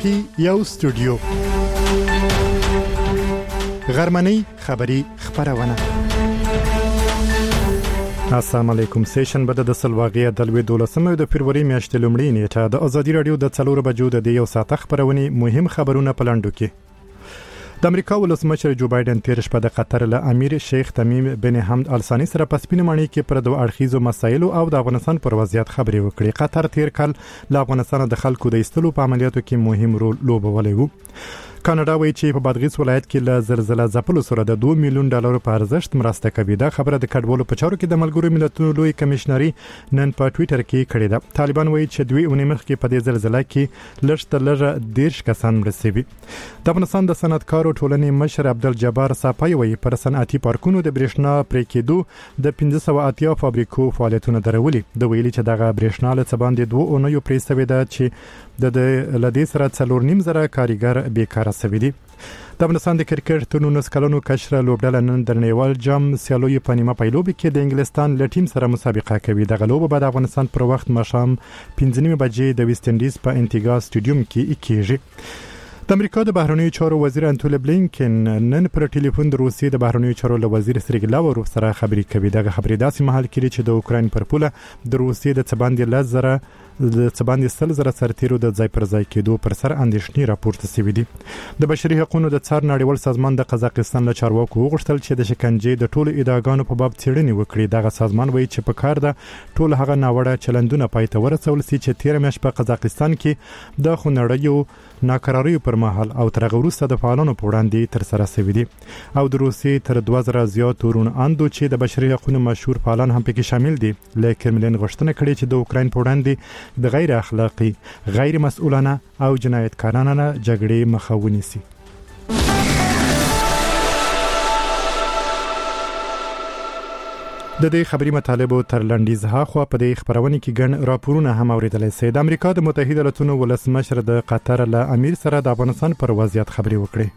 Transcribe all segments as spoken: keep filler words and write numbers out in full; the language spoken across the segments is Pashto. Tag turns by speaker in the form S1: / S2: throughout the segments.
S1: کې یو استودیو غرمنۍ خبری خبرونه. السلام علیکم. سیشن بده د سلواغې د لوي دولسمه د فروری میاشتې لومړۍ نیټه د ازادي رادیو د څلور بجو د یو ساعت خبرونه مهم خبرونه پلاندو کې. د امریکا ولسمشر جو بایدن تیر شپه د قطر له امیر شیخ تمیم بن حمد ال ثاني سره په سپینمانی کې پر دوه اړخیزو مسایلو او د افغانستان پر وضعیت خبرې وکړې. قطر تیر کال له افغانستان د خلکو د ایستلو په عملیاتو کې مهم رول لوبولی و. کاناډا وایي چې په بادغیس ولایت کې له زلزلې ځپلو سره د دوه میلیون ډالر په ارزښت مرسته کوي. دا خبره د کډوالو په چارو کې د ملګرو ملتونو لوی کمشنري نن په ټوئیټر کې کړې ده. طالبان وایي چې دوی اونۍ مخکې په دې زلزلې کې لږ تر لږه دیرش کسان مړه شوي. د افغانستان د صنعتکارو ټولنې مشر عبدالجبار صافی وایي پر صنعتي پارکونو د برېښنا پرې کېدو د پنځه سوه اتیا فابریکو فعالیتونه درولي. د ویلي چې دغه برېښنا له څه باندې دوه اونیو پرې شوې ده چې د لدې سره څلور نیم زره کارګر بیکاره شوي دي. د افغانستان د کرکټ تر نولس کلونو کشره لوبډله نن د نړیوال جام سیالوي په نیمه پایلوب کې د انګلستان له ټیم سره مسابقه کوي. د غلوب بعد افغانستان پر وخت ماښام پنځه نیمه بجې د ویسټ انډیز په انټیګا سټیډیوم کې کېږي. د امریکا د بهرنیو چارو وزیر انټونی بلینکن نن پر ټلیفون د روسیې د بهرنیو چارو له وزیر سرګی لاوروف سره خبرې کوي. دغه خبرې داسې مهال کې چې د اوکراین پر پوله د روسیې د څباندې لزره د څباندې سل زره سرتیرو د ځای پر ځای کېدو پر سر اندېښنې راپورته شوې دي. د بشري حقوقو د څار نړیوال سازمان د قزاقستان له چارواکو وغوښتل چې د شکنجې د ټولو ادعاګانو په باب څېړنې وکړي. دغه سازمان وایي چې په کار ده ټول هغه ناوړه چلندونه پای ته ورسول شي چې تیر میاشت په قزاقستان کې د خونړیو ناکراریو پر مهال او تر هغه وروسته د فعالانو په وړاندې تر سره شوي دي. او د روسیې تر دوه زره زیات ورون اندو چې د بشري حقوقو مشهور فعالان هم پکې شامل دي له کرملین غوښتنه کړې چې د اوکراین په وړاندې د غیر اخلاقی، غیر مسؤلانه او جنایتکارانه جګړې مخه ونیسي. د دې خبري مطالبه تر لنډیز هاخوا په دې خبرونه کې ګڼ راپورونه هم اوریدل شي. د امریکا د متحده ایالاتونو ولسمشر د قطر له امیر سره د افغانستان پر وضعیت خبرې وکړې.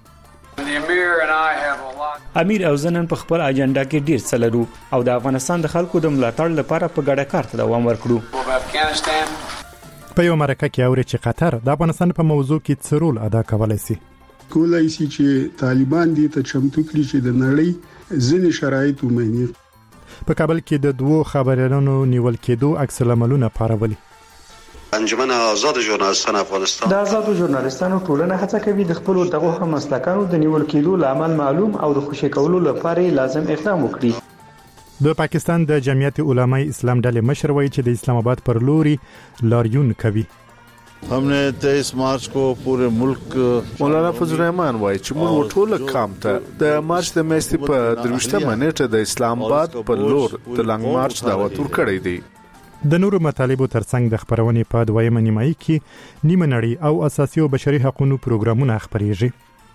S2: امیر او زنن په خپل اجنډا کې ډیر څه لرو او د افغانستان د خلکو د ملاتړ لپاره په ګډه کار ته دوام ورکړو.
S1: په یو مرکه کې اوري چې قطر د افغانستان په موضوع کې څه رول ادا کولای شي.
S3: کولای شي چې طالبان دې ته چمتو کړي چې د نړۍ ځینې شرایط ومني.
S1: په کابل کې د دوو خبريالانو نیول کېدو عکس العملونه پارولي.
S4: انجمن آزاد ژورنالیستان افغانستان
S2: د آزادو ژورنالیستانو ټولنه هڅه کوي د خپل دغه همسلکانو د نیول کېدو لامل معلوم او د خوشی کولو لپاره لازم اقدام وکړي.
S1: د پاکستان د جمعیت علماء اسلام ډلې مشر وایي چې د اسلام آباد پر لوري لاریون کوي.
S5: हमने तेईस मार्च को पूरे मुल्क
S6: مولانا فضل الرحمن وایي چې موږ ټول کام ته د مارچ د میاشتې په درویشتمه نیټه د اسلام آباد په لور د لانګ مارچ دعوت ورکړی دی.
S1: د نورو مطالبو ترڅنګ د خبرونې په دویمه نیمایي کې نیمه نړۍ او اساسي او بشري حقوقو پروګرامونه خبريږي.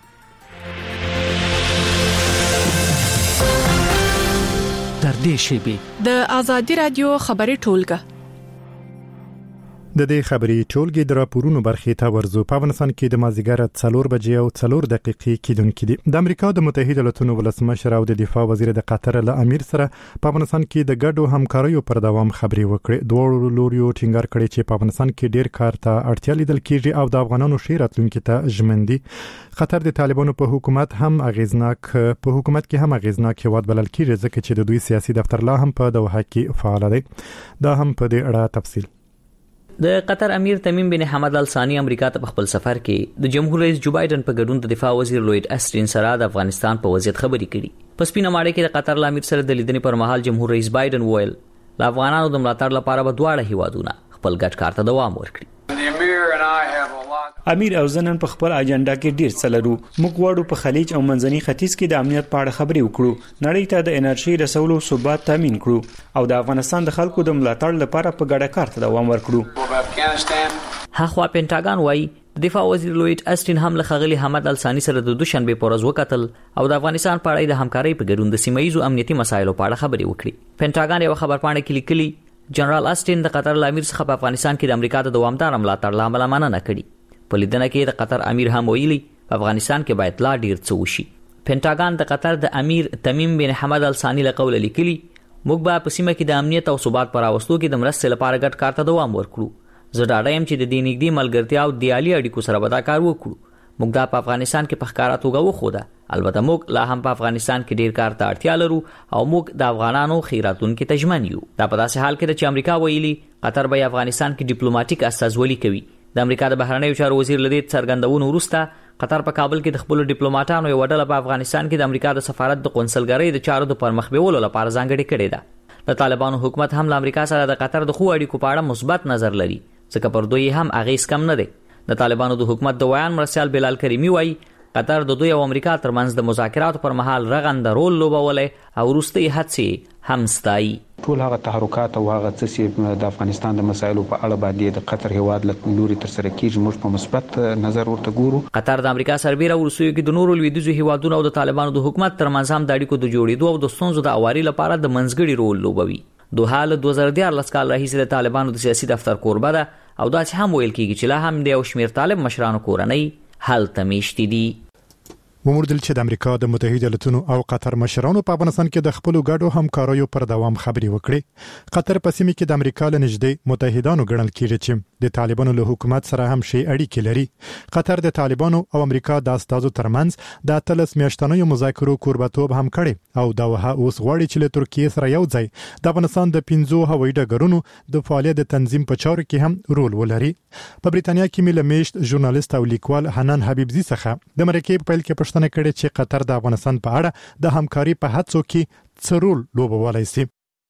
S7: تر دې شی د ازادي رادیو خبري ټولګه
S1: د دې خبري ټولګي د راپورونو برخې ته ورزو. په افغانستان کې د مازیګر څلور بجې او څلور دقیقې کېدونکې دي. د امریکا د متحده ایالاتونو ولسمشر او د دفاع وزیر د قطر له امیر سره په افغانستان کې د ګډو همکاریو پر دوام خبرې وکړې. دوه لوريو ټینګار کړي چې په افغانستان کې ډیر کار ته اړتیا لیدل کېږي او د افغانانو ښې راتلونکي ته ژمن دي. قطر د طالبانو په حکومت هم اغیزناک په حکومت کې هم اغیزناک هواد بلل کېږي ځکه چې د دوی سیاسي دفتر لا هم په دوحه کې فعال دی. دا هم په دې اړه تفصیل.
S8: د قطر امیر تمیم بن حمد ال ثاني امریکا ته په خپل سفر کې د جمهور رئیس جو بایدن په ګډون د دفاع وزیر لوید اسټرین سره د افغانستان په وضعیت خبرې کړي. په سپینه ماړه کې د قطر امیر سره د لیدنې پر مهال جمهور رئیس بایدن وویل لا افغانانو د ملاتړ لپاره به دواړه هیوادونه خپل ګډ کار ته دوام ورکړي.
S2: امیر او زنن په خپل اجنډا کې ډیر څه لرو. موږ وړو په خلیج او منځني ختیځ کې د امنیت په اړه خبرې وکړو. نړۍ ته د انرژي رسولو ثبات تضمین کړو او د افغانستان د خلکو د ملاتړ لپاره په ګډه کار ته دوام ورکړو.
S8: هغه پینټاګان وایي د دفاع وزیر لوید اسټرین هم له خغلی حمد ال ثاني سره د دوشنبه په ورځ وکتل او د افغانستان په اړه د همکارۍ په ګډون د سیمایي امنیتي مسایلو په اړه خبرې وکړي. پینټاګان یو خبرپاڼه کې لیکلي جنرال اسټین د قطر امیر څخه په افغانستان کې د امریکا د دوامدار ملاتړ لامل مننه کړې. په لیدنه کې د قطر امیر هم ویلي په افغانستان کې باید لا ډیر څه وشي. پینټاګان د قطر د امیر تمیم بن حمد ال ثاني له قوله لیکلي موږ به په سیمه کې د امنیت او ثبات پر راوستلو کې د مرستې لپاره ګډ کار ته دوام ورکړو زه ډاډه یم چې د دې نږدې ملګرتیا او دیالي اړیکو سره به دا کار وکړو. موږ دا په افغانستان کې په ښکاره توګه وښوده. البته موږ لا هم په افغانستان کې ډیر کار ته اړتیا لرو او موږ د افغانانو خیراتونکو ته ژمن یو. دا په داسې حال کې ده چې امریکا ویلي قطر به افغانستان کې ډیپلوماټیک استازولي کوي. د امریکا د بهرنیو چارو وزیر له دې څرګندونو وروسته قطر په کابل کې د خپل ډیپلوماټانو یو ډله په افغانستان کې د امریکا د سفارت د قونسلګرۍ د چارو د پرمخ بیولو لپاره ځانګړې کړې ده. د طالبانو حکومت هم له امریکا سره د قطر د خو اړیکو په اړه مثبت نظر لري ځکه پر دوی هم اغیز کم نه دی. د طالبانو د حکومت د ویان مرسیال بلال کریمی وایي قطر د دوی او امریکا ترمنځ د مذاکراتو پر مهال رغنده رول لوبولی او وروستۍ هڅې هم ستایي.
S9: ټول هغه تحرکات او هغه څه چې د افغانستان د مسایلو په اړه باندې د قطر هیواد له لوري تر سره کیږي موږ په مثبت نظر ورته ګورو.
S8: قطر د امریکا سربیره وروستیو کې د نورو لویدیځو هیوادونو او د طالبانو د حکومت ترمنځ هم د اړیکو د جوړېدو او د ستونزو د اواري لپاره د منځګړي رول لوبوي. دوحه له دوه زره دیارلس کال راهیسې د طالبانو د سیاسي دفتر کوربه ده او دا چې هم ویل کېږي چې لا هم د یو شمېر طالب مشرانو کورنۍ هلته میشتې دي.
S1: وموندل چې د امریکا د متحده ایالاتونو او قطر مشرانو په افغانستان کې د خپل ګډو همکاریو پر دوام خبري وکړي. قطر په سیمه کې د امریکا له نږدې متحدانو ګڼل کېږي چې د طالبانو له حکومت سره هم شي اړیکې لري. قطر د طالبانو او امریکا د استازو ترمنځ د اتلس میاشتنیو مذاکرو کوربتوب هم کړي او دا وه اوس غواړي چې له ترکیه سره یو ځای د افغانستان د پنځو هوایي ډګرونو د فعالیت تنظیم په چارو کې هم رول ولري. په بریتانیا کې مل میشت ژورنالیست او لیکوال حنان حبیبزي څخه د مرکې په پیل کې پښتنه کړي چې قطر د افغانستان په اړه د همکاري په هڅو کې څه رول لوبولی شي.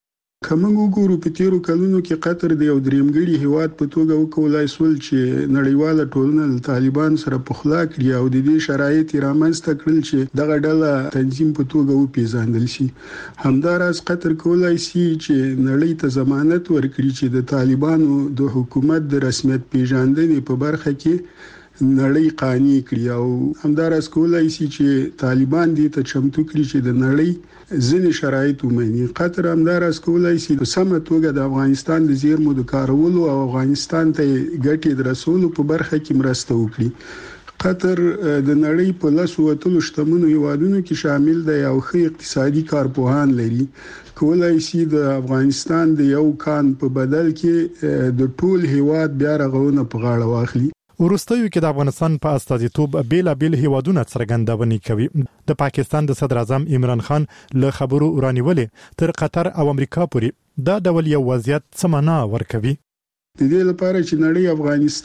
S3: که موږ وګورو په تیرو کلونو کې قطر د یو دریمګړي هیواد په توګه وکولای سول چې نړیواله ټولنه له طالبان سره پخلا کړي او د دې شرایط رامنځته کړل چې دغه ډله تنظیم په توګه وپیژندل شي. همداراز قطر کولای شي چې نړۍ ته ضمانت ورکړي چې د طالبانو د حکومت د رسمیت پیژندنې په برخه کې نړۍ قانع کړي او همداراز کولای شي چې طالبان دې ته چمتو کړي چې د نړۍ ځینې شرایط ومني. قطر همداراز کولای شي په سمه توګه د افغانستان د زیرمو د کارولو او افغانستان ته ګټې د رسولو په برخه کې مرسته وکړي. قطر د نړۍ په لسو اتلو شتمنو هیوادونو کې شامل دی او ښه اقتصادي کارپوهان لري. کولای شي د افغانستان د یو کان په بدل کې د ټول هیواد بیا رغونه په غاړه واخلي.
S1: وروستیو کې د افغانستان په استازیتوب بیلابیل هیوادونه څرګندونې کوي. د پاکستان د صدر اعظم عمران خان له خبرو ورانیولې تر قطر او امریکا پورې دا ډول یو وضعیت څه معنا ورکوي؟
S3: د دې لپاره چې نړۍ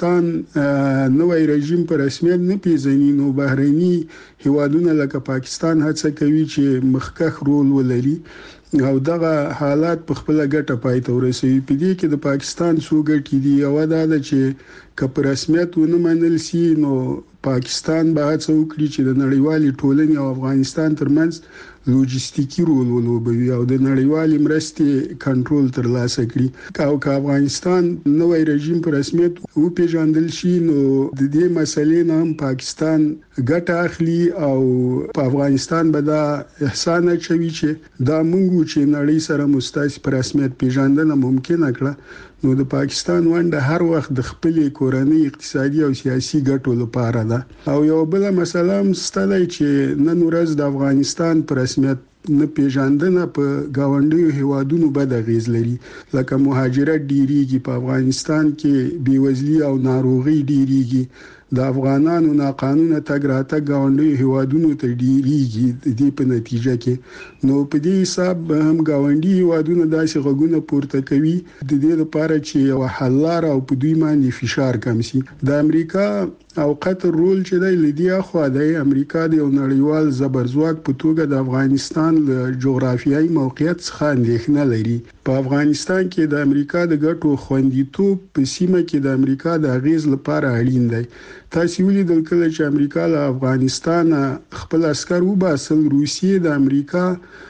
S3: افغانستان نوې رژیم په رسمیت نه پیژني نو بهرني هیوادونه لکه پاکستان هڅه کوي چې مخکخ رول ولري او دغه حالات په خپل ګټه پای ته ورسوي. په دې کې د پاکستان څو ګټې دي. یو دا ده چې که په رسمیت ونه منل شي نو پاکستان به هڅه وکړي چې د نړیوالې ټولنې او افغانستان ترمنځ لوجستیکي رول ولوبوي او د نړیوالې مرستې کنټرول ترلاسه کړي. او که افغانستان نوې رژیم په رسمیت وپیژندل شي نو د دې مسلې نه هم پاکستان ګټه اخلي او په افغانستان به دا احسان اچوي چې دا مونږ چې نړۍ سره مستعصي په رسمیت پیژندنه ممکنه کړه نو د پاکستان ونده هر وخت د خپل کورنۍ اقتصادي او سیاسي ګټو لپاره ده. او یو بل مسله هم ستلای چې نن ورځ د افغانستان په رسمیت نه پیژندنه په گاونډیو هیوادونو بد اغیز لري. لکه مهاجرت ډیریږي په افغانستان کې بیوزلي او ناروغي ډیریږي. د افغانانو ناقانونه تګ راتګ گاونډیو هیوادونو ته ډیریږي. د دې په نتیجه کې نو په دې حساب هم گاونډي هیوادونه داسې غوګونه پورته کوي د دې لپاره چې یو حل لار او په دوی باندې فشار کم شي. د امریکا او قطر رول چې دی لدی اخوا دی. امریکا د یو نړیوال زبرځواک په توګه د افغانستان له جغرافیایي موقعیت څخه اندېښنه لري. په افغانستان کې د امریکا د ګټو خوندیتوب په سیمه کې د امریکا د اغیز لپاره اړین دی. تاسو ولیدل کله چې امریکا له افغانستان خپل عسكر وباسل روسیې د امریکا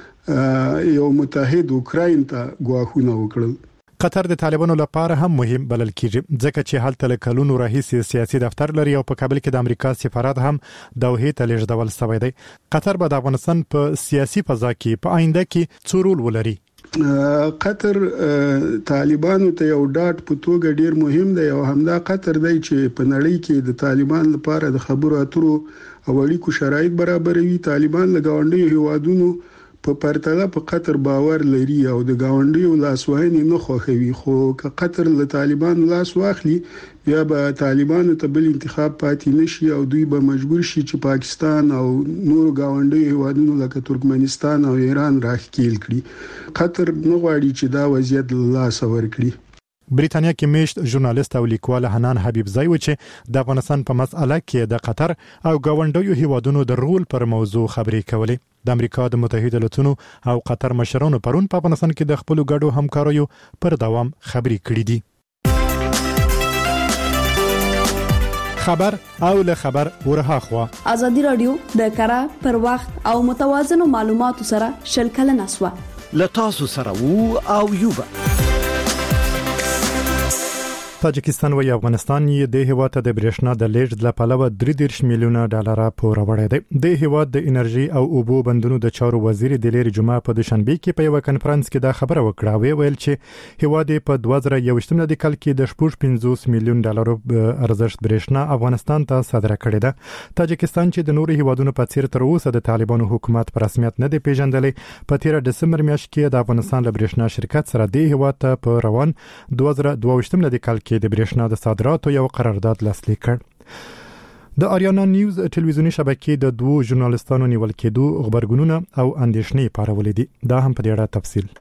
S3: یو متحد اوکراین ته غواخونه وکړل.
S1: قطر د طالبانو لپاره هم مهم بلل کیږي ځکه چې هلته له کلونو راهیسې سیاسي دفتر لري او په کابل کې د امریکا سفارت هم دوحې ته لیږدول شوی دی. قطر به د افغانستان په سیاسي فضا کې په آینده کې څه رول ولري؟
S3: قطر طالبانو ته یو ډاټ په توګه ډیر مهم دی او همدا قطر دی چې په نړۍ کې د طالبان لپاره د خبرو اترو او اړیکو شرایط برابروي. طالبان له گاونډیو هیوادونو په پرتله په قطر باور لري او د گاونډیو لاسوهنې نه خوښوي، خو که قطر له طالبانو لاس واخلي بیا به طالبانو ته بل انتخاب پاتې نشي او دوی به مجبور شي چې پاکستان او نور گاونډیو هیوادونو لکه ترکمنستان او ایران راښکیل کړي. قطر نه غواړي چې دا وضعیت له لاسه ورکړي.
S1: بریتانیا کې میشت ژورنالیست او لیکوال حنان حبیبزی و چې د افغانستان په مسأله کې د قطر او گاونډیو هیوادونو د رول پر موضوع خبرې کولې. د امریکا د متحده ایالاتونو او قطر مشرانو پرون په افغانستان کې د خپل ګډو همکاریو پر دوام خبرې کړې دي. خبر او له خبر ورها خوا
S10: ازادي رادیو د کره پر وخت او متوازنو معلوماتو سره شل کلنه سوا
S11: لتاسو سره وو او یوبا.
S1: تاجکستان و افغانستان یې د هیواد د برېښنا د لیږد لپاره درې دېرش میلیونه ډالر پور وړي دي. د هیواد د انرژي او اوبو بندونو د چارو وزیر د لری جمعه په دوشنبه کې په یو کانفرنس کې دا خبره وکړه، وی ویل چې هیواد په دوه زره یوویشتم د کال کې د شپږ پنځوس میلیون ډالر ارزښت برېښنا افغانستان ته صادره کړې ده. تاجکستان چې د نورو هیوادونو په څیر تر اوسه د طالبانو حکومت په رسمیت نه دی پیژندلې، په تیر دسمبر میاشت کې د افغانستان له برېښنا شرکت سره د هیواد ته په روان دوه زره دوه ویشتم د کال کې د برېښنا د صادراتو یو قرارداد لاسلیک کړ. د آریانا نیوز ټلویزیونی شبکې د دوه ژورنالیستانو نیول کېدو خبرګونونه او اندېښنې پارولې دي. دا هم په دې اړه تفصیل.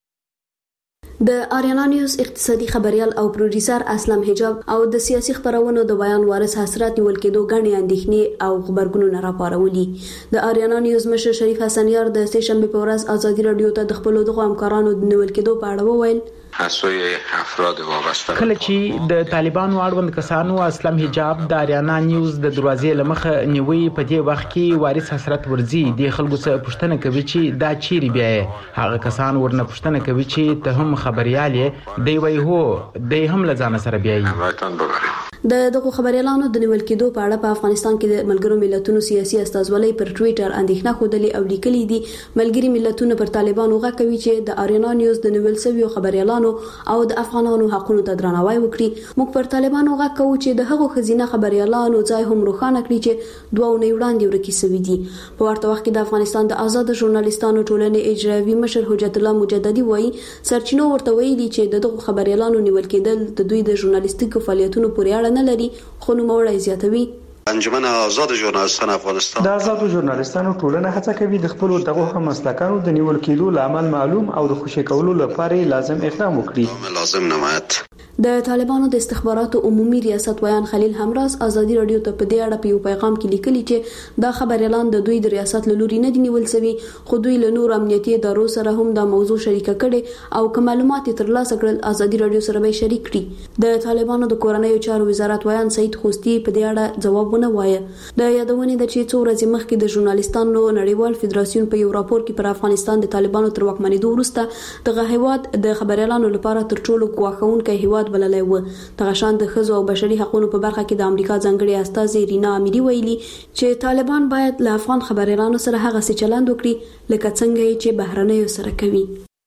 S10: د آریانا نیوز اقتصادي خبريال او پروډوسر اسلام حجاب او د سیاسي خبرونو د بیان وارث حسرت نیول کېدو غني اندېښنې او خبرګونونه راپارولي. د آریانا نیوز مشر شریف حسن یار د سه شنبه په ورځ ازادي رادیو ته د خپل دغه همکارانو د نیول کېدو په اړه وویل
S12: حسوی افراد وابسته
S13: کله چې د طالبانو اړوند کسانو اسلام حجاب د آریانا نیوز د دروازې لمخه نیوي په دې وخت کې وارث حسرت ورزي د خلکو څخه پوښتنه کوي چې دا چیرې بیا هغه کسان ورنه پوښتنه کوي چې ته هم خبريال یې دی وای هو د هم لزان سره بیاي.
S10: د دغه خبريالانو د نیول کېدو په اړه په افغانستان کې د ملګرو ملتونو سیاسي استازولۍ پر ټوئیټر اندېښنه خوده او لیکلي دي. ملګری ملتونه پر طالبانو غږ کوي چې د آریانا نیوز د نیول شویو خبريالانو او د افغانانو حقوقو ته درناوی وکړي. موږ پر طالبانو غږ کوو چې د هغو خزینه خبريالانو ځای هم روښانه کړي چې دوه اونۍ وړاندې ورکی سوي دي. په ورته وخت کې د افغانستان د آزاد ژورنالیستانو ټولنې اجرایوي مشر حجت الله مجددي وایي سرچینو ورته ویلي چې دغه خبريالانو نیول کېدل د دوی د ژورنالیستیکو فعالیتونو پورې اړه نه لري، خو نوموړی زیاتوي
S4: انجمن آزاد ژورنالیستان افغانستان
S2: د آزاد ژورنالیستانو ټولنه هڅه کوي د خپل دغه هم مسلکانو د نیول کېدو لامل معلوم او د خوشی کولو لپاره لازم اقدام وکړي.
S4: لازم نمایت
S10: د طالبانو د استخباراتو عمومي ریاست ویان خلیل همراز ازادي رادیو ته په دې اړه په یو پیغام کې لیکلي چې دا خبر اعلان د دوی د ریاست له لوري نه دی نیول شوی، خو دوی له نور امنیتي ادارو سره هم دا موضوع شریک کړي او کوم معلومات ترلاسه کړل ازادي رادیو سره به شریک کړي. د طالبانو د کورنیو چارو وزارت ویان سید خوستی په دې اړه ځواب ونه وایي. د یادونه د چې څو ورځې مخکې د ژورنالیستانو نړیوال فدراسیون په یو راپور کې پر افغانستان د طالبانو تر واکمنېدو وروسته دغه هیواد د خبريالانو لپاره تر ټولو ګواښونکی هیواد بللی و. دغه شان د ښځو او بشري حقوقو په برخه کې د امریکا ځانګړي استازي رینا امیری ویلي چې طالبان باید له افغان خبريالانو سره هغه څه چلند وکړي لکه څنګه چې بهرنیو سره کوي.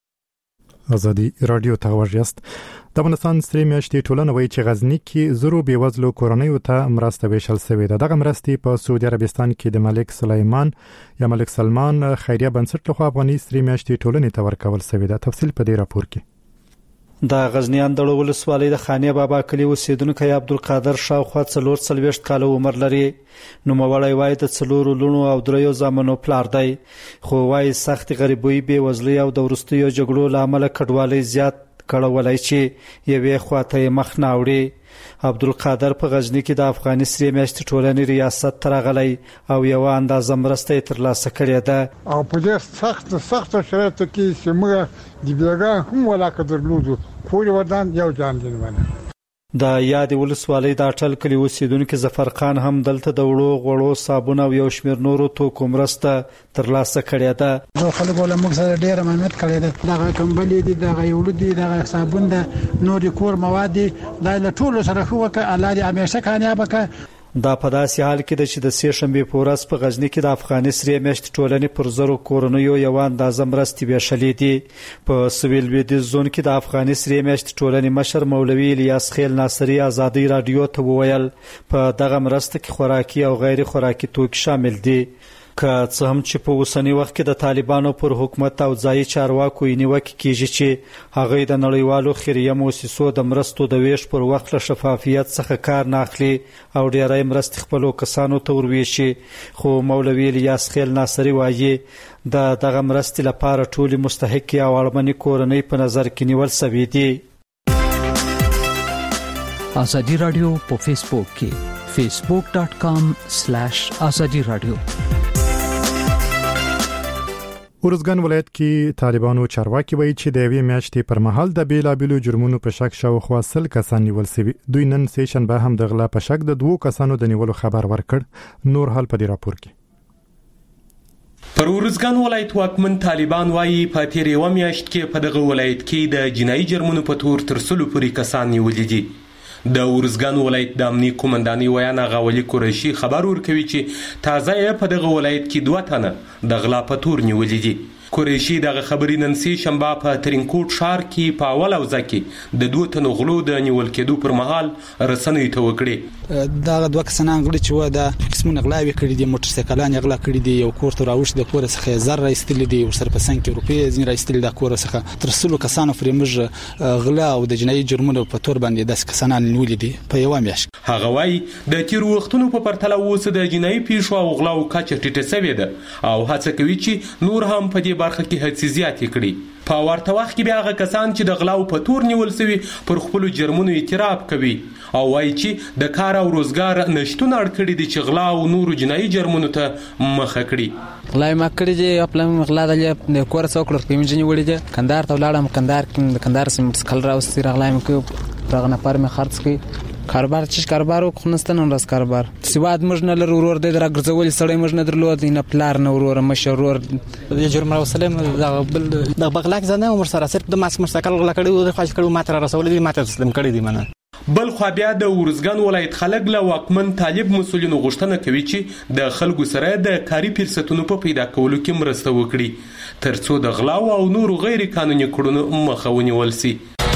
S1: ازادي رادیو ته ورجست د افغانستان ستري میاشتې ټولنه وایي چې غزنی کې زرو بیوزلو کورنیو ته مرسته ویشل شوې ده. دغه مرستې په سعودي عربستان کې د ملک سلیمان یا ملک سلمان خیریه بنسټ لخوا افغاني ستري میاشتې ټولنې ته ورکول شوې ده. تفصیل په دې راپور کې.
S14: د غزنیان د ولسوالۍ د خانې بابا کلی اوسیدونکو عبدالقادر شاوخوا څلور څلوېښت کاله عمر لري. نوموړی وایي د څلورو لوڼو او دریو زامنو پلار دی، خو وایي سخت غریبۍ، بېوزلۍ او د وروستیو جګړو له امله کډوالۍ زیات کړولی چې یوې خواته یې مخ نه اوړي. عبدالقادر په غزنی کې د افغاني سرې میاشتې ټولنې ریاست ته راغلی او یوه اندازه مرسته یې ترلاسه کړې ده.
S15: او په دې سخت سخت شرایطو کې چې موږ د بیګا هم ولاکه درلودو کور ودان یو جان دي نه.
S14: د یاد ولسوالۍ د اټل کلی اوسیدونکو ظفر خان هم دلته د وړو غوړو صابون او یو شمېر نورو توکو مرسته ترلاسه کړې ده.
S16: نو خلکو له موږ سره ډېره مننت کړې ده. دغه کمبلې دي، دغه یوړو دي، دغه صابون ده، نورې کور مواد دي، دا له ټولو سره ښه وکړه. الله دې همیشه کامیابه کړه.
S14: دا په داسې حال کې ده چې د سې شنبې په ورځ په غزني کې د افغاني سرې میاشتې ټولنې پر زرو کورنیو یوه اندازه مرستې ویشلې دي. په سویل لویدیځ زون کې د افغاني سرې میاشتې ټولنې مشر مولوي الیاس خیل ناصري ازادي رادیو ته وویل په دغه مرسته کې خوراکي او غیر خوراکي توکي شامل دي. که څه هم چې په اوسنی وخت کې د طالبانو پر حکومت او ځایي چارواکو نیوکه کیږي چې هغه د نړیوالو خیریه مؤسسو د مرستو د ویش پر وخت له شفافیت څخه کار نه اخلي او ډیری مرستې خپلو کسانو ته ورویشي، خو مولوي الیاس خیل ناصری وایي د دغه مرستې لپاره ټولې مستحقې او اړمنې کورنۍ په نظر کې نیول شوي دي.
S11: ازادي رادیو په فیسبوک کې facebook dot com slash azadi radio.
S1: ورزګان ولایت کې طالبانو چارواکي وایي چې د یوې میاشتې پر مهال د بیلابیلو جرمونو په شک شاوخوا سل کسان نیول شوي. دوی نن سه شنبه هم د غلا په شک د دوو کسانو د نیولو خبر ورکړ. نور حال په دې راپور کې.
S17: پر ورزګان ولایت واکمن طالبان وایي په تیر یو میاشت کې په دغه ولایت کې د جنایي جرمونو په تور تر سلو پورې کسان نیولي دي. د ورزګان ولایت د امنیت قومنداني ویان غاولي قریشي خبر ورکوي چې تازه یې په دغه ولایت کې دوه تنه د غلا په تور نیولي دي. قریشي دغه خبرې نن سه شنبه په ترینکوټ ښار کې په اول اوزه کې د دوه تنو غلو د نیول کېدو پر مهال رسنۍ ته وکړي.
S18: دا دوه کسان غړي چې و د قسمونه غلاوي کړي دي، موټر سایکلان غلا کړي دي، یو کور ته راوښ د کور څخه زر راستل دي او سر په سن کې روپیه ځین راستل د کور څخه تر څلو کسانو فرمج غلا او د جنایي جرمونو په تور باندې د کسان نیول دي په یو میاشت.
S17: هغه وایي د تیر وختونو په پرتله اوس د جنایي پیښو او غلاو کچه ټیټه شوې ده او هڅه کوي چې نور هم په دې برخه کې هڅې زیاتې کړي. په ورته وخت کې بیا هغه کسان چې د غلاو په تور نیول شوي پر خپلو جرمونو اعتراف کوي او وایي چې د کار او روزګار نشتون اړ کړي دي چې غلا او نورو جنایي جرمونو ته مخه کړي.
S19: غلا ما کړی دی خپل غلا د کور څوکړ په میجنی وړي دي کندهار ته ولاړم، کندهار کې د کندهار سم کل راوستي غلا مې کو راغنه پر مې خرڅ کړي کاروبار چې کاروبار وکړنستن راس کاروبار سواد مجنه لر ورور د راګرځول سړی مجنه درلود نه پلار نه ورور مشرور
S20: د جرم راوسلم د بغلاک زنه عمر سره صرف د ماس مستقل غلا کړي او خاص کړي ماته رسول دي ماته تسلیم کړي دي منه.
S17: بل خو بیا د ورزګان ولایت خلک له واکمن طالب مسولینو غوښتنه کوي چې د خلکو سره د کاري فرصتونو په پیدا کولو کې مرسته وکړي ترڅو د غلا او نورو غیر قانوني کړنو مخه ونیول شي.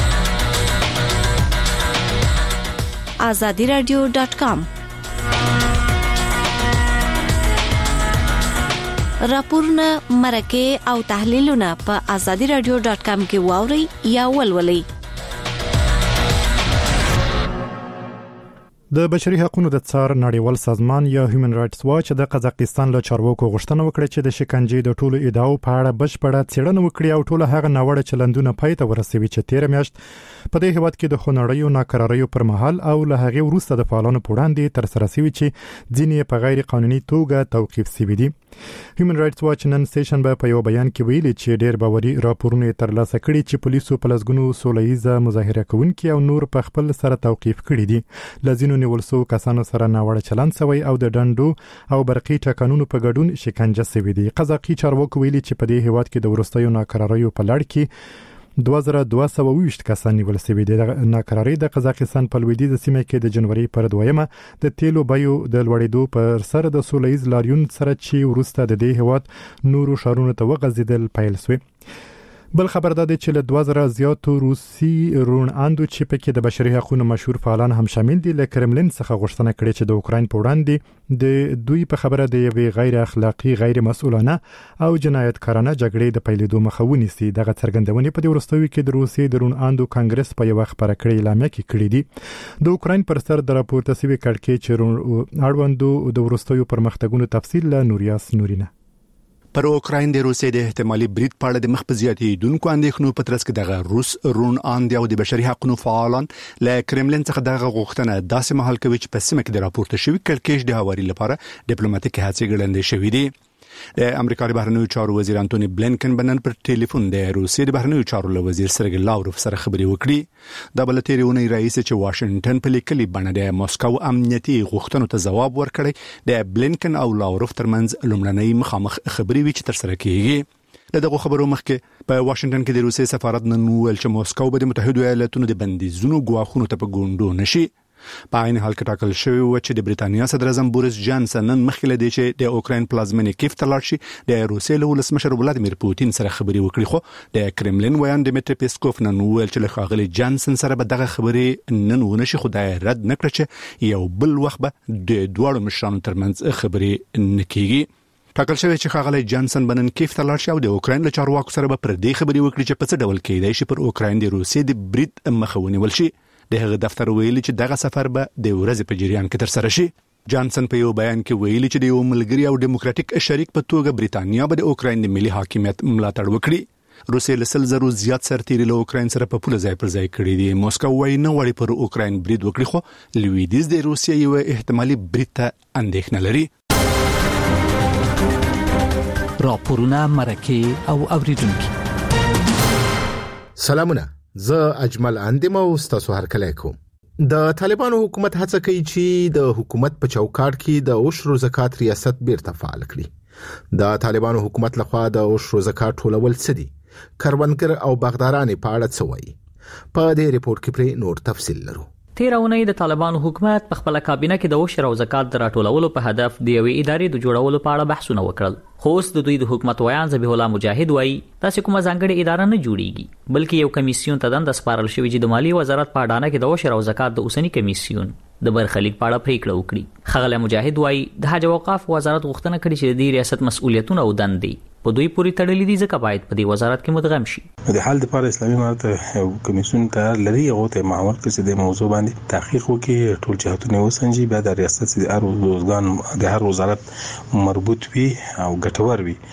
S21: azadi radio dot com راپورونه مرکه او تحلیلونه په azadi radio dot com کې واوري یا ولولئ.
S1: د بشري حقوقو د څار نړیوال سازمان یا هیومن رائټس واچ د قزاقستان له چارواکو غوښتنه وکړه چې د شکنجې د ټولو ادعاو په اړه بشپړه څېړنه وکړي او ټول هغه ناوړه چلندونه پای ته ورسوي چې تیر میاشت په دې هیواد کې د خونړیو ناکراریو پر مهال او له هغې وروسته د فعالانو په وړاندې تر سره شوي چې ځینې په غیر قانوني توګه توقیف شوي دي. هیومن رائټس واچ نن سه شنبه په یو بیان کې ویلي چې ډېر باوري راپورونه ترلاسه کړي چې پولیسو په لسګونو سولهییزه مظاهره کوونکي او نور په خپل سره توقیف کړي دي. لزینو نیول شو کسانو سره ناوړه چلند شوی او د ډنډو او برقي ټاکنونو په ګډون شکنجه شوی دي. قزاقي چارواکو ویلي چې په دې هیواد کې د ورستیو ناکراریو په لړ کې دوه زره دوه سوه او ویشت کسان نیول شوي دي. د ناکرارۍ د قزاقستان په لویدیځه سیمه کې د جنوري پر دویمه د تیلو بیو د لوړېدو پر سر د سولهییز لاریون سره چې وروسته د دې هیواد نورو ښارونو ته وغځېدل پیل شوی. بل خبر دا دی چې له دوه زره زیاتو روسي روڼاندو چې پکې د بشري حقوقو مشهور فعالان هم شامل دي له کرملین څخه غوښتنه کړې چې د اوکراین په وړاندې د دوی په خبره د یوې غیر اخلاقی غیر مسؤلانه او جنایتکارانه جګړې د پیلېدو مخه ونیسي. دغه څرګندونې په دې وروستیو کې د روسي د روڼاندو کانګرس په یو خبره کړې اعلامیه کې کړې دي. د اوکراین پر سر د راپورته شوی کړکۍ چې اړوندو د وروستیو پرمختګونو تفصیل له نوریاس نورینه.
S22: پر اوکراین د روسیې د احتمالي برید په اړه د مخ په زیاتېدونکو اندېښنو په ترڅ کې دغه روس روڼاندي او د بشري حقوقو فعالان له کرملین څخه دغه غوښتنه داسې مهال کوي چې په سیمه کې د راپورته شوی کړکېچ د هواري لپاره ډیپلوماټیک هڅې ګړندې شوې دي. د امریکا د بهرنیو چارو وزیر انټونی بلینکن بنن پر ټلیفون د روسیې د بهرنیو چارو له وزیر سرګی لاوروف سره خبرې وکړې. د بلتېریونی رئیس چې واشنگټن په لیکلي بڼه د مسکو امنیتي غوښتنو ته ځواب ورکړی د بلینکن او لاوروف ترمنځ لومړنۍ مخامخ خبرې وی چې تر سره کیږي. دغه خبرو مخکې په واشنگټن کې د روسیې سفارت نن ویل چې مسکو به د متحده ایالاتونو د بندیزونو ګواښونو ته په ګوندو نشي. په عین حال کې ټاکل شوی و چې د بریتانیا صدر اعظم بوریس جانسن نن مخکې له دې چې د اوکراین پلازمینې کیف ته لاړ شي د روسیې له ولسمشر ولادیمیر پوتین سره خبرې وکړي. خو د کرملین ویان ډیمیټری پیسکوف نن ویل چې له ښاغلي جانسن سره به دغه خبرې نن ونشي، خو دا رد نکړه چې یو بل وخت به د دواړو مشرانو ترمنځ خبرې نکېږي. ټاکل شوی چې ښاغلی جانسن بنن کیف ته لاړ شي او د اوکراین له چارواکو سره به پر دې خبرې وکړي چې په څه ډول کېدای شي پر اوکراین د روسیې د برید مخه ونیول شي. د هغه دفتر ویلي چې دغه سفر به د ورځې په جریان کې ترسره شي. جانسن په یو بیان کې ویلي چې د یو ملګری او ډیموکراټیک شریک په توګه بریتانیا به د اوکراین د ملي حاکمیت ملاتړ وکړي. روسیې له سل زرو زیات سرتیري له اوکراین سره په پوله ځای پر ځای کړي دي. موسکو وايي نه غواړي پر اوکراین برید وکړي، خو لویدیځ د روسیې یو احتمالي برید ته اندېښنه لري.
S11: راپورونه مرکه او اوریدونکو
S5: سلامونه، زه اجمل اندیم او تاسو هر کله کوم. د طالبانو حکومت هڅه کوي چې د حکومت په چوکاټ کې د عشر زکات ریاست بیرته فعال کړي. د طالبانو حکومت لخوا د عشر زکات ټولول څه دي؟ کروندګر او باغداران په اړه څه وایي؟ په دې ریپورت کې پر نور تفصیل لرو.
S8: تیر اونۍ د طالبانو حکومت په خپل کابینه کې د عشر او زکات د راټولولو په هدف د یوې ادارې د جوړولو په اړه بحثونه وکړل. خو اوس د دوی د حکومت ویان ذبیح الله مجاهد وایي تاسو کومه ځانګړې اداره نه جوړیږي، بلکې یو کمیسیون ته دنده سپارل شوی چې د مالی وزارت په اډانه کې د عشر او زکات د اوسنی کمیسیون د برخلیک په اړه پریکړه وکړي. ښاغلی مجاهد وایي د حج اوقاف وزارت غوښتنه کړې چې د ریاست مسؤلیتونه او دندې په دوی پورې تړلې دي، ځکه باید په دې وزارت کې مدغم شي.
S6: د حال لپاره اسلامي امارت یو کمیسیون تیار لري، هغه ته معمول کړي د موضوع باندې تحقیق وکړي، ټول جهتونه وسنجي، بیا د ریاست د هر وزګان د هر وزارت مربوط وي او ګټور وي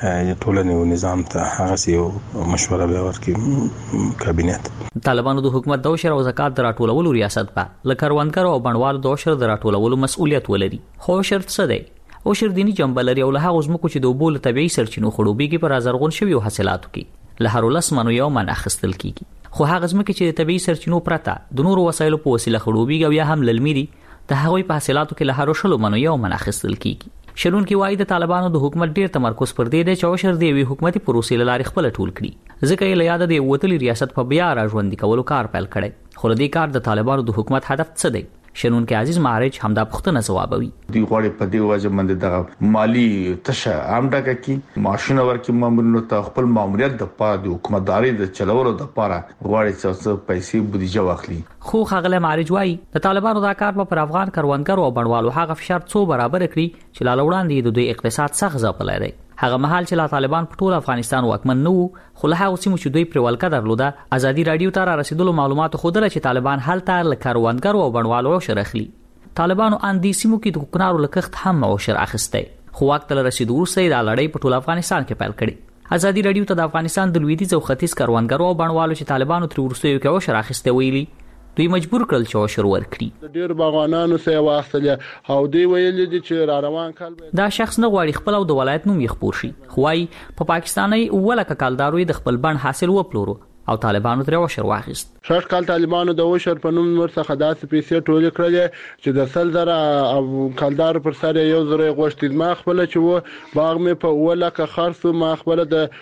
S6: ټولنې او نظام ته هغه یو مشوره به ورکړي کابینت.
S8: طالبانو د حکومت د عشر او زکات د راټولولو ریاست په لکروندګر او بڼوالو د عشر د راټولولو مسؤلیت ولري. خو شرط څه دی؟ عشر دینی جنبه لري او له هغه ځمکو چې د اوبو له طبیعي سرچینو خړوبېږي پر ازرغون شوي حاصلاتو کې له هر لس منو یو من اخیستل کیږي. خو هغه ځمکې چې د طبیعي سرچینو پرته د نورو وسایلو په وسیله خړوبېږي او یا هم للمي دي، د هغوی په حاصلاتو کې له هر شلو منو یو من اخیستل کیږي. شرونکي وایي د طالبانو د حکومت ډیر تمرکز پر دې دی چې عشر د یوې حکومتي پروسې له لارې خپل ټول کړي، ځکه یې له یاده د وتلي ریاست په بیا راژوندي کولو کار پیل کړی. خو دې کار د طالبانو د حکومت هدف څه دی؟ شنونکي عزیز معرج همدا پوښتنه ځوابوي.
S23: دی غواړي په دې وجه باندې د مالی تشه عام ډکه کی ماشين ورکې مامورینو ته خپل ماموریت د پاره د حکومتداري د چلولو د پاره غواړي چې پیسې بودیجه واخلي.
S8: خو ښاغلی معرج وایي د طالبانو دا کار په افغان کروندګرو او بڼوالو هغه فشار څو برابر کړي چې لا وړاندې د دوی اقتصاد سخت ځپلی دی. هغه مهال چې لا طالبان په ټول افغانستان واکمن نه وو، خو له هغه سیمو چې دوی پر ولکه درلوده، ازادي رادیو ته را رسیدلو معلوماتو ښودله چې طالبان هلته له کروندګرو او بڼوالو عشر اخلي. طالبانو ان دې سیمو کې د کوکنارو له کښت هم عشر اخیستی، خو وخت له رسیدو وروسته یې دا لړۍ په ټول افغانستان کې پیل کړې. ازادي رادیو ته د افغانستان د لویدیځ او ختیځ کروندګرو او بڼوالو چې طالبانو تر وروستیو کې عشر اخیستی ویلي دوی مجبور کړل چې عشر ورکړي.
S3: ډیر باغوانانو سه واستله او دی ویل دي چې را روان کال
S8: دا شخص نه غواړي خپل او د ولایت نوم یې خپور شي، خو وايي په پاکستاني ولکه کالدارو د خپل بڼ حاصل وپلورو او طالبانو تر عشر واخیست.
S3: شش کال طالبانو د عشر په نوم ورڅخه داسې پیسې ټول کړل چې د سل زره او کالدار پر سره یو زره غوښتل. ما خپل چې و باغ مې په ولکه خرڅ ما خپل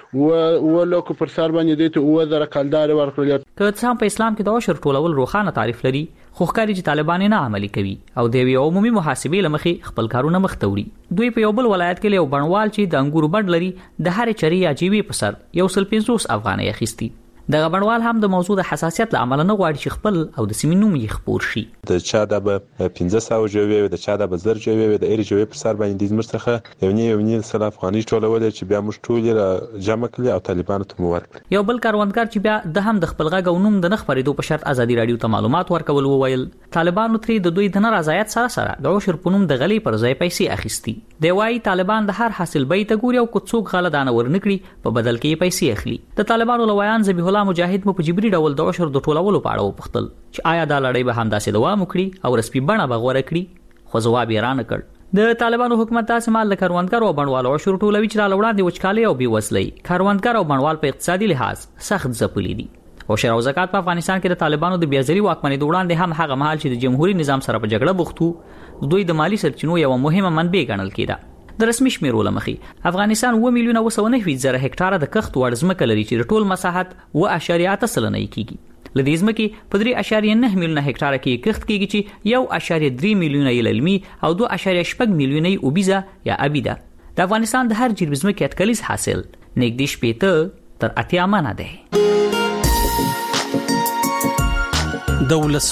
S3: د ولکه پر سر باندې د او زره کالدار ورکړل.
S8: که څه په اسلام کې د عشر ټولول روخانه تعریف لري، خو ښکاري چې طالبان نه عملي کوي او د یو عمومي محاسبې لمخې خپل کارونه مخ ته وړي. دوی په یو بل ولایت کې یو بڼوال چې د انګورو بڼ لري د هر چرې یا جیوي په سر یو سل پنځوس افغانۍ اخیستي. دغه بڼوال هم د موضوع د حساسیت له امله نه غواړي چې خپل او د سیمې نوم یې خپور شي.
S24: د چا د پنځه سوه جوړې وي، د چا د زر جوړې وي، د اېری جوړې پر سر باندې د زموږ څخه یو نه یو نه سل افغانۍ ټولول چې بیا موږ ټول یې جمع کړل او طالبانو ته مو ورکړل.
S8: یو بل کاروندګر چې بیا د هم د خپل غږ او نوم د نه خپرېدو په شرط ازادي رادیو ته معلومات ورکول وویل طالبانو ترې د دوی د نارضایت سره سره د عشر په نوم د غلې پر ځای پیسې اخیستي. دی وایي طالبان د هر حاصل بیې ته ګوري او که څوک غله دانه ورنکړي په بدل کې یې پیسې اخلي. د طالبانو له ویان ذبیح الله مجاهد مو په جبري ډول د عشر د ټولولو په اړه وپوښتل چې آیا دا لړۍ به همداسې دوام وکړي او رسمي بڼه به غوره کړي، خو ځواب یې رانه کړ. د طالبانو حکومت داسې مال له کروندګرو او بڼوالو عشر ټولوي چې لا وړاندې وچکالۍ او بېوزلۍ کروندګر او بڼوال په اقتصادي لحاظ سخت ځپلي دي. عشر او زکات په افغانستان کې د طالبانو د بیازري واکمنۍ وړاندې هم هغه مهال چې د جمهوریت نظام سره په جګړه بوخت وو، دوی د مالی سرچینو یو مهمه منبع ګڼل کېده. د رسمي شمیرو لمخې افغانستان اوه میلیونه اوه سوه نهه زره هکټاره د کښت وړ ځمکه لري چې د ټول مساحت اوه اعشاریه اته سلنه یې کېږي. له دې ځمکې په درې اعشاریه نه میلیونه هکټاره کې کښت کېږي چې یو اعشاریه درې میلیونه یې للمي او دوه اعشاریه شپږ میلیونه یې اوبیزه یا ابیده. د افغانستان د هر جریب ځمکې اټکلیز حاصل نږدې شپېته تر اتیا منه دی.
S25: د ولسونو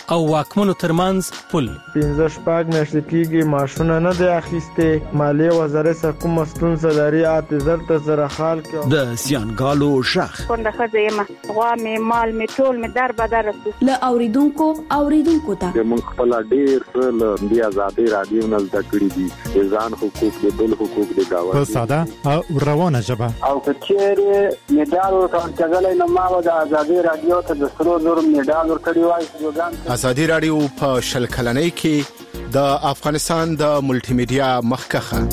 S7: او واکمنو ترمنځ پل.
S9: پنځه شپږ میاشتې کېږي ماشونه نه دی اخیستې. مالیې وزارت څخه کومه ستونزه لري اته زر ته زره خال کې.
S7: د سیانګالو شخ
S12: څنګه ښځه یم غوا مې مال مې ټول مې در بدر رسو.
S10: له اوریدونکو اوریدونکو ته
S13: موږ خپل ډیر له د آزادۍ رادیو نه زده کړی دي ځان حقوق د بل حقوق د گاوه
S1: په ساده او روانه ژبه.
S13: او کچېره میډال ورکړل نه ما د آزادۍ رادیو ته د سرو زر میډال ورکړی وای.
S5: آزادۍ رادیو په شل کلنۍ کې د افغانستان د ملټي میډیا مخکخه.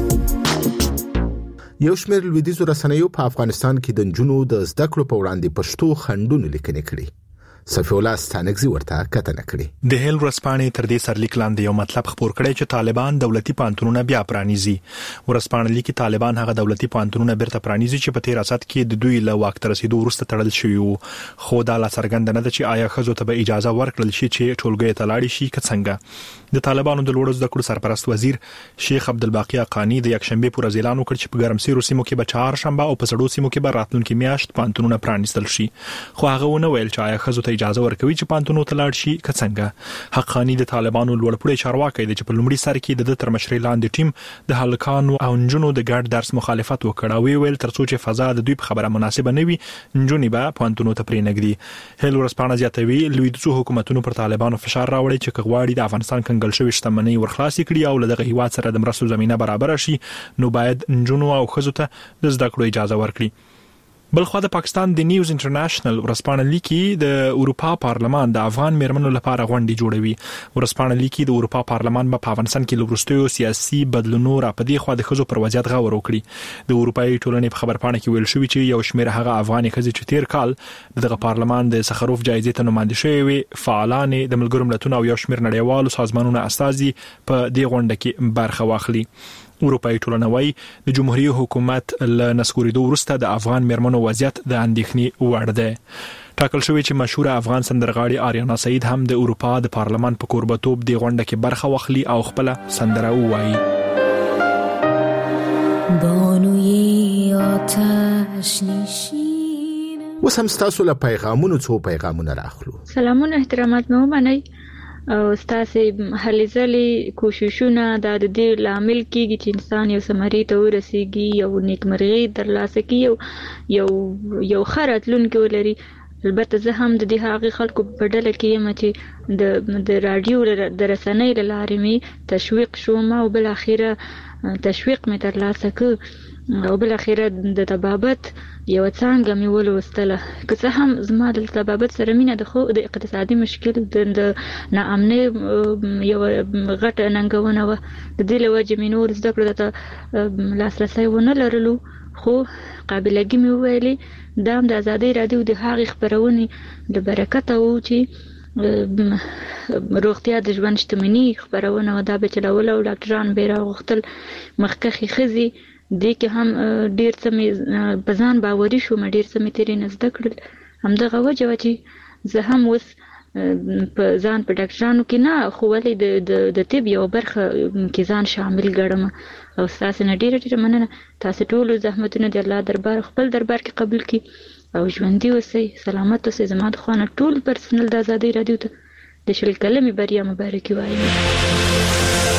S5: یو شمېر لویدیځو رسنیو په افغانستان کې د جنونو د زده کړو په وړاندې پښتو خندونه لیکنې کړي. صفی الله ستانکزی ورته کتنه کړي.
S25: د هیل ورسپانې تر دې سرلیک لاندې یو مطلب خبر کړی چې طالبان دولتي پانتونونه بیا پرانیزي. ورسپانې لیکي طالبان هغه دولتي پانتونونه بیرته پرانیزي چې په تیر اسات کې د دوی له واک تر رسیدو وروسته تړل شوی وو. خو دا لا څرګند نه ده چې آیا ښځو ته به اجازه ورکړل شي چې ټولګي ته لاړ شي که څنګه. د طالبانو د لوړو زده کړو سرپرست وزیر شیخ عبدالباقی حقانی د یکشنبه پر ورځ اعلان وکړ چې په ګرمسیرو سیمو کې به چهارشنبه او په سړو سیمو کې به راتلونکي میاشت پانتونونه پرانیستل شي. خو هغه ونه ویل چې آیا ښځو ته اجازه ورکوي چې پانتونو ته لاړ شي که څنګه. حقانی د طالبانو لوړپوړي چارواکي دی چې په لومړي سر کې د تر مشرۍ لاندې ټیم د هلکانو او نجونو د ګډ درس مخالفت وکړ او ویل ترڅو چې فضا د دوی په خبره مناسبه نه وي نجونې به پانتونو ته پرې نګدي. هیل ورسپانه زیاتوي لویدیځو حکومتونو پر طالبانو فشار راوړي چې کغواړي د افغانستان کنګل شوی شتمنۍ ورخلاصي کړي او له دغه هیواد سره د مرستو زمينه برابر شي نو باید نجونو او ښځو ته د زده کړو اجازه ورکړي. بلخو د پاکستان د نیوز انټرنیشنل ورسپانه لیکي د اروپا پارلمان د افغان میرمنو لپاره غونډې جوړوي. ورسپانه لیکي د اروپا پارلمان په افغانستان کې لوبرستیو سیاسي بدلونونو را پدې خو د ښځو پر وضعیت غور وکړي. د اروپאי ټولنې په خبرپاڼه کې ویل شوی چې یو شمېر هغه افغاني ښځې چې تیر کال دغه پارلمان د سخروف جایزې ته نوماندې شوی وي فعالان د ملګرو ملتونو او یو شمېر نړیوالو سازمانونو استازي په دې غونډه کې برخه واخلي. اروپאי ټولنه وايي د جمهوریت حکومت له نسکوریدو وروسته د افغان میرمنو وضعیت د اندېښنې وړ دی. ټاکل شوی چې مشهور افغان سندرغاړي آریانا سعید هم د اروپا د پارلمان په کوربتوب د غونډه کې برخه واخلي او خپل سندره ووایي.
S26: بانوی آتش نشین.
S5: وسم ستاسو له پیغامونو څو پیغامونه راخلو.
S27: سلامونه احترامات مو منئ او ستاسو هلې ځلې کوششونه د دې لامل کیږي چې انسان یو سمري ته ورسیږي یو نیکمرغي ترلاسه کوي یو یو خراتلونکو ولري. البته زه هم د دې هغه خلکو په ډله کې یم چې د د رادیو د رسنۍ له لارې می تشویق شوم او بل اخیره تشویق می ترلاسه ک او بل اخیره د تبابت یو څنګه می ولوستله که څه هم زما د تبابت سره مینه د خو د اقتصادي مشکل د ناامنۍ یو غټه ننګونه و د دې له وجې مې نور زده کړو ته لاسرسی ونه لرلو خو قابلګي مې وویلې دا هم د ازادۍ رادیو د هغې خپرونې له برکته و چې روغتیا د ژوند شتمني خپرونه و دا به چلوله او ډاکټران به راغوښتل مخکښې ښځې دې کې هم ډیر څه مې په ځان باوري شوم ډیر څه مې ترې نه زده کړل همدغه وجه وه چې زه هم اوس په ځان په ډاکټرانو کې نه خو ولې د د طب یوه برخه کې ځان شامل ګڼم او ستاسې نه ډیره ډیره مننه. تاسې ټولو زحمتونه د الله دربار خپل دربار کې قبول کړي او ژوندي اوسئ سلامت اوسئ. زما د خوا نه ټول پرسنل د ازادۍ رادیو ته د شل کلمې بریا مبارکي وایم.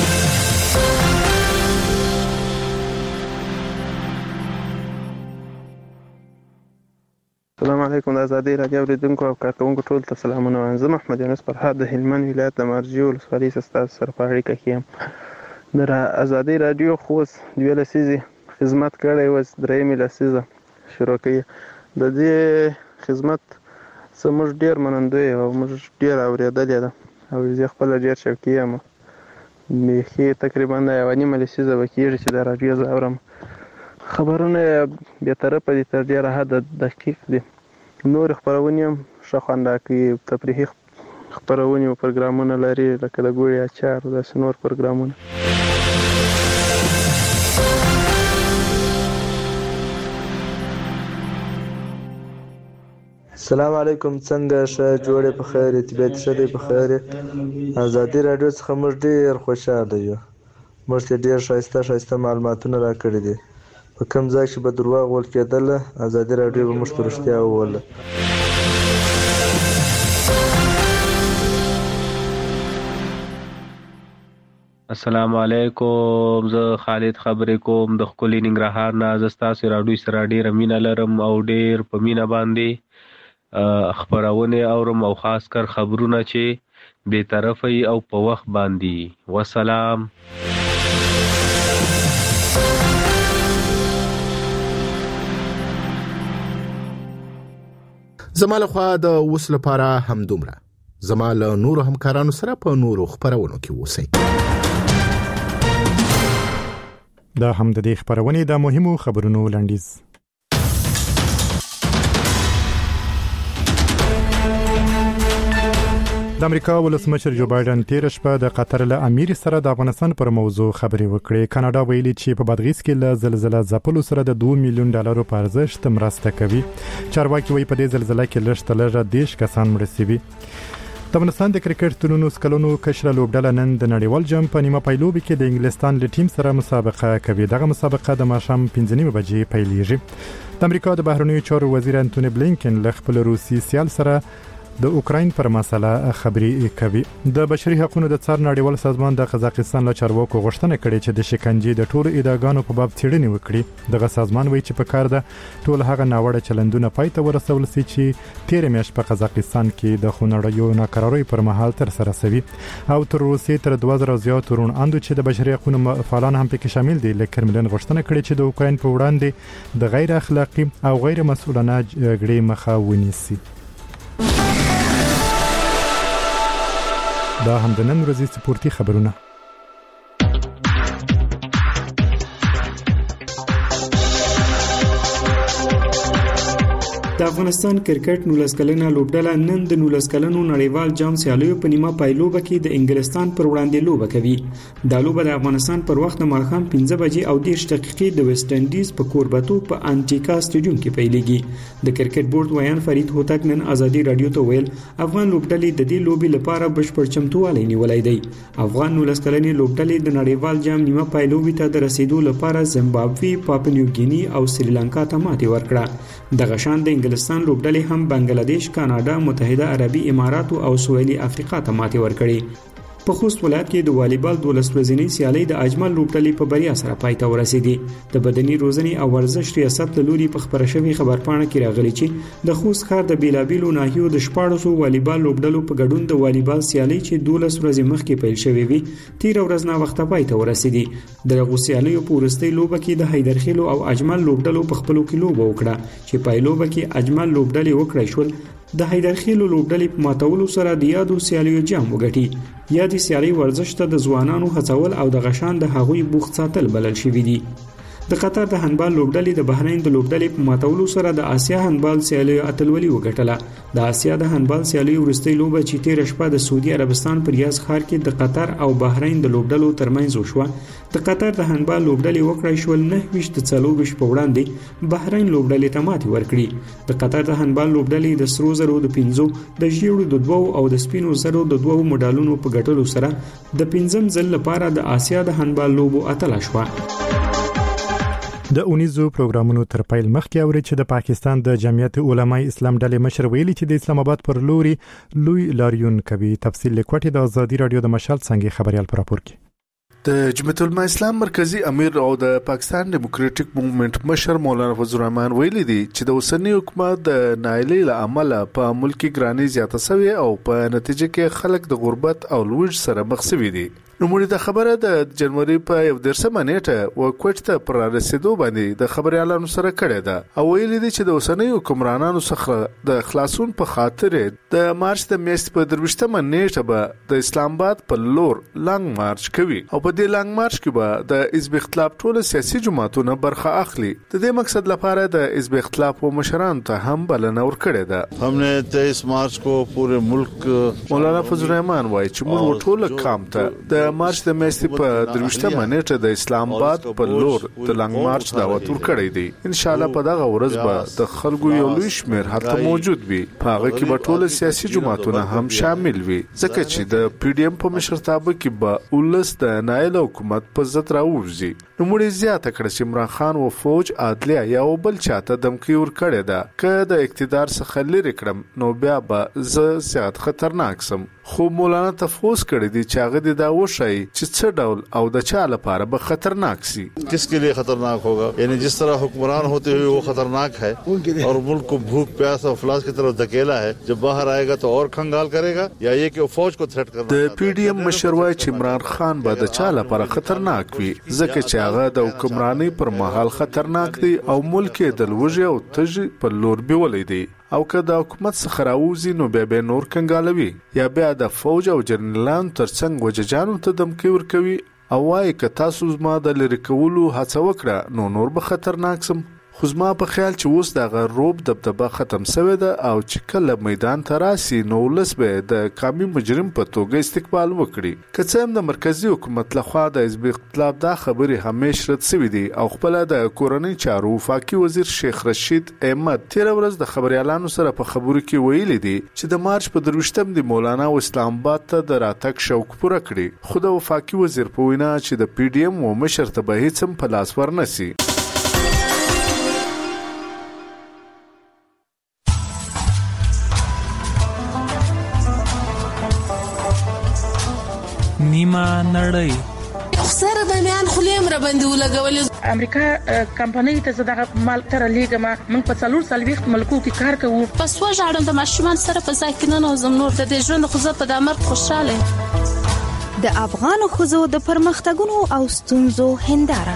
S9: السلام علیکم د ازادۍ رادیو اوریدونکو او کارکوونکو ټول ته سلامونه وایم. زه محمد یونس فرهاد د هلمند ولایت د مارجې ولسوالۍ څخه ستاسو سره په اړیکه کې یم. د ازادۍ رادیو خو اوس دوه لسیزې خدمت کړی اوس درېیمې لسیزه شروع کوي. د دې خدمت څه موږ ډېر منندوی یو او موږ ډېر اورېدلې ده او زه خپله ډېر شوقي یم. بیخي تقریبا یوه نیمه لسیزه به کېږي چې د راډیو زه اورم. خبرونه بېطرفه دي تر ډېره حده دقیق دي. نور خپرونې هم ښه خوند راکوي. تفریحي خپرونې او پروګرامونه لري لکه د ګوړې اچار داسې نور پروګرامونه.
S28: السلام علیکم څنګه ښه جوړې په خیر طبیعت ښه دی په خیر. ازادي راډیو څخه موږ ډېر خوشحاله یو. موږ ته ډېر ښایسته ښایسته معلوماتونه راکړي دي. په کوم ځای چې به درواغ ویل کېدله ازادي راډیو به موږ ته رښتیا وویله.
S2: السلام علیکم. زه خالد خبرې کوم د خپل ننګرهار نه. زه ستاسو راډیو سره ډېره مینه لرم او ډېر په مینه باندې خبرونه اورم او خاص کر خبرونه چې بے طرفي او په وخت باندې. والسلام.
S5: زما له خوا د اوس لپاره همدومره. زما له نورو همکارانو سره په نورو خبرونو کې اوسئ.
S1: دا هم د دې خبرونې د مهمو خبرونو لنډیز. د امریکا ولسمشر جو بایدن تیر شپه د قطر له امیر سره د افغانستان پر موضوع خبرې وکړې. کاناډا ویلي چې په بادغیس کې له زلزلې ځپلو سره د دوه میلیون ډالرو په ارزښت مرسته کوي. چارواکي وایي په دې زلزلې کې لږ تر لږه دیش کسان مړه شوي. د افغانستان د کرکټ ترونو سکلونو کشره لوبډله نن د نړیوال جام په نیمه پایلوبي کې د انګلستان له ټیم سره مسابقه کوي. دغه مسابقه د ماښام پنځه نیمه بجې پیلېږي. د امریکا د بهرنیو چارو وزیر انټونی بلینکن له خپل روسي سیال سره د اوکراین پر مسله خبرې کوي. د بشري حقوقو د څار نړیوال سازمان د قزاقستان له چارواکو غوښتنه کړې چې د شکنجې د ټولو ادعاګانو په باب څېړنې وکړي. دغه سازمان وایي چې په کار ده ټول هغه ناوړه چلندونه پای ته ورسول شي چې تیر میاشت په قزاقستان کې د خونړیو ناکراریو پر مهال تر سره شوي او تر اوسه تر دوه زره زیات رون اندو چې د بشري حقوقو فعالان هم پکې شامل دي. لکه کرملین غوښتنه کړې چې د اوکراین په وړاندې د غیر اخلاقی او غیر مسؤلانه جګړې مخه ونیسي. دا هم د نن ورځې سپورتي خبرونه.
S4: د افغانستان کرکټ نولس کلنه لوبډله نن د نولس کلنو نړیوال جام سیالیو په نیمه پایلوبه کې د انګلستان پر وړاندې لوبه کوي. دا لوبه د افغانستان پر وخت د ماښام پنځه بجې او دېرش دقیقې د ویسټ انډیز په کوربتو په انټیکا سټیډیوم کې پیلېږي. د کرکټ بورډ ویان فرید هوتک نن ازادي رادیو ته ویل افغان لوبډلې د دې لوبې لپاره بشپړ چمتووالی نیولی دی. افغان نولس کلنې لوبډلې د نړیوال جام نیمه پایلوبې ته د رسیدو لپاره زیمبابوې، پاپوا نیو ګینی او سریلانکا ته ماتې ورکړه. دغه شان د انګلستان لوبډلې هم بنگلاديش، کاناډا، متحده عربي امارات او سویلي افریقا ته ماتې ورکړې. په خوست ولایت کې د والیبال دولس ورځې سیالي د اجمل لوبډلې په بریا سره پای ته ورسېدې. د بدني روزنې او ورزش ریاست له لوري په خبره شوی خبرپاڼه کې راغلی چې د خوست ښار د بیلابیلو ناحیو د شپاړسو والیبال لوبډلو په ګډون د والیبال سیالي چې دولس ورځې مخکې پیل شوې وي تیر ورځ نه وخت پای ته ورسېدې. دغه سیالیو په وروستۍ لوبه کې د حیدرخیلو او اجمل لوبډلو په خپلو کې لوبه وکړه چې پایلوبه کې اجمل لوبډلې وکړای شول. د حیدرخیلو لوبډلې په ماتولو سره د یادو سیالیو جام وګټي. یادې سیالي ورزش ته د ځوانانو هڅول او د غشان د هغوی بوخت ساتل بلل شوي دي. د قطر د هندبال لوبډلې د بحرین د لوبډلې په ماتولو سره د آسیا هندبال سیالیو اتلولي وګټله. د آسیا د هندبال سیالیو وروستۍ لوبه چې تیر شپه د سعودي عربستان په ریاض ښار کې د قطر او بحرین د لوبډلو ترمنځ وشوه. د قطر د هندبال لوبډلې وکړای شول نه ویشت د څلور په وړاندې بحرین لوبډلې ته ماتې ورکړي. د قطر د هندبال لوبډلې د سرو زرو د پنځو د ژیړو د دوو او د سپینو زرو د دوو مډالونو په ګټلو سره د پنځم ځل لپاره د آسیا د هندبال لوبو اتله شوه.
S1: د اونیزو پروګرامونو تر پیل مخکې اوري چې د پاکستان د جمعیت علماء اسلام ډلې مشر ویلي چې د اسلام آباد پر لوري لوی لاریون کوي. تفصیل لیکوټي د ازادي رادیو د مشال څنګه خبريال پر راپور کې.
S14: د جمعیت علماء اسلام مرکزی امیر او د پاکستان ډیموکراټک موومېنټ مشر مولانا فضل الرحمن ویلي دي چې د اوسنی حکومت د نااهلۍ له امله په ملکی ګرانی زیاته شوی او په نتیجه کې خلک د غربت او لوږ سره مخ شوي دي. نو موږ د خبره د جنوري په یو درسمه نیټه و کوټ ته پر رسیدو باندې د خبريالانو سره کړه ده او ویلي دي چې د اوسنی حکمرانانو څخه د خلاصون په خاطر د مارچ د میاشتې په درويشتمه نیټه به د اسلام آباد په لور لنګ مارچ کوي او په دې لنګ مارچ کې به د حزب اختلاف ټول سیاسي جماعتونو برخه اخلي. د دې مقصد لپاره د حزب اختلاف او مشرانو ته هم بلنه ورکړه ده.
S15: हमने तेईस मार्च को पूरे मुल्क
S14: مولانا فضل الرحمن وایي چې موږ ټول قام ته د مارچ د میاشتې په درويشتمه نیټه د اسلام آباد په لور د لنګ مارچ دعوت ورکړی دی. ان شاء الله په دغه ورځ به د خلکو یو لوی شمېر هلته موجود وي. په هغه کې به ټول سیاسي جماعتونه هم شامل وي ځکه چې د پی ډی ایم په مشرتابه کې به ولس د نایل حکومت په ضد راووځي. نو موږ زیاته کړه چې عمران خان او فوج عدلیه یا بل چاته دمکی ورکړی ده که د اقتدار څخه لرې کړم نو بیا به زه زیات خطرناک سم. خو مولانا تفوس کړی دی چې هغه د دا وشي چې څه ډول او د چا لپاره به خطرناک سي.
S15: किसके लिए खतरनाक होगा, यानी जिस तरह हुक्मरान होते हुए वो खतरनाक है और मुल्क को भूख प्यास और अफलास की तरफ धकेला है, जब बाहर आएगा तो और खंगाल करेगा, या ये कि फौज को थ्रेट करना.
S14: د پی ډی ایم مشر وای چې عمران خان به د چا لپاره خطرناک وي ځکه چې هغه د حکمرانی پر مهال خطرناک دی او ملک د لوږې او تږي په لور بیولې دی او که د حکومت څخه راوځي نو بیا به نور کنګالوي یا بیا د فوج او جنرالان ترڅنګ وججانو ته دمکی ورکوي او وايي که تاسو زما د لری کولو هڅه وکړه نو نور به خطرناک سم. خو زما په خیال چې اوس دغه روب دبدبه ختم شوی ده او چې کله میدان ته راسي نو ولس به د قومي مجرم په توګه استقبال وکړي. که څه هم د مرکزی حکومت لخوا د حزب اختلاف دا خبرې همیشه رد شوې دي او خپل د کورنۍ چارو وفاقي وزیر شیخ رشید احمد تیر ورځ د خبريالانو سره په خبرو کې ویلي دي چې د مارچ په درویشتم د مولانا او اسلام آباد ته د راتګ شوق پوره کړي. خو د وفاقي وزیر په وینا چې د پی ډی ایم او مشر ته به هیڅ هم په لاس ورنسي.
S11: نیمه نړۍ
S16: سره د میان خلیم را باندې ولګولې.
S17: امریکا کمپنۍ ته زداغه مال تر لیګه ما من په څلور سال وخت ملکو کې کار کوو.
S16: پس وژاړم د ماشومان سره په ځای کې نه نوزم نور د دې ژوند خو زه په د امر خوشاله.
S18: د افغان خوځو د پرمختګونو او ستونزو هنداره.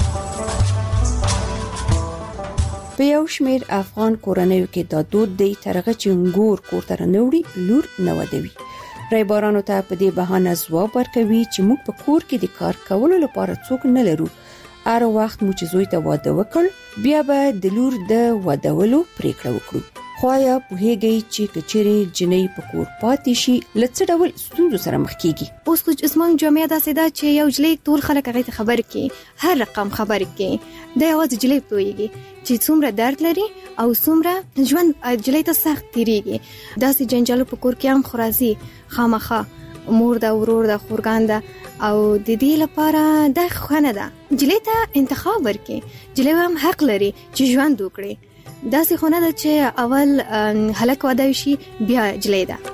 S19: په یو شمیر افغان کورنیو کې د دود دی ترغه چنګور کور تر نوړي لور نه ودوي. رایبارانو ته په دې بهانه ځواب ورکوي چې موږ په کور کې د کار کولو لپاره څوک نه لرو. هر وخت مو چې زوی ته واده وکړ بیا به د لور د وادهولو پریکړه وکړو. خو یا په هیګي چې کچري جنې په کور پاتې شي لڅ ډول ستونزو سره مخ کیږي.
S18: اوس خو اسمان جامعه داسې ده چې یو جلې ټول خلک هغه خبر کې هر رقم خبر کې د یو جلې پويږي چې څومره درد لري او څومره ژوند جلې ته سخت تیریږي. داسې جنجال په کور کې هم خرازي خامخه مور دا ورور دا خورګان دا او د دې لپاره د خونه ده جلې ته انتخاب ورکې. جلې هم حق لري چې ژوند وکړي. داسې خونه ده چې اول هلک واده شي بیا جلې ده.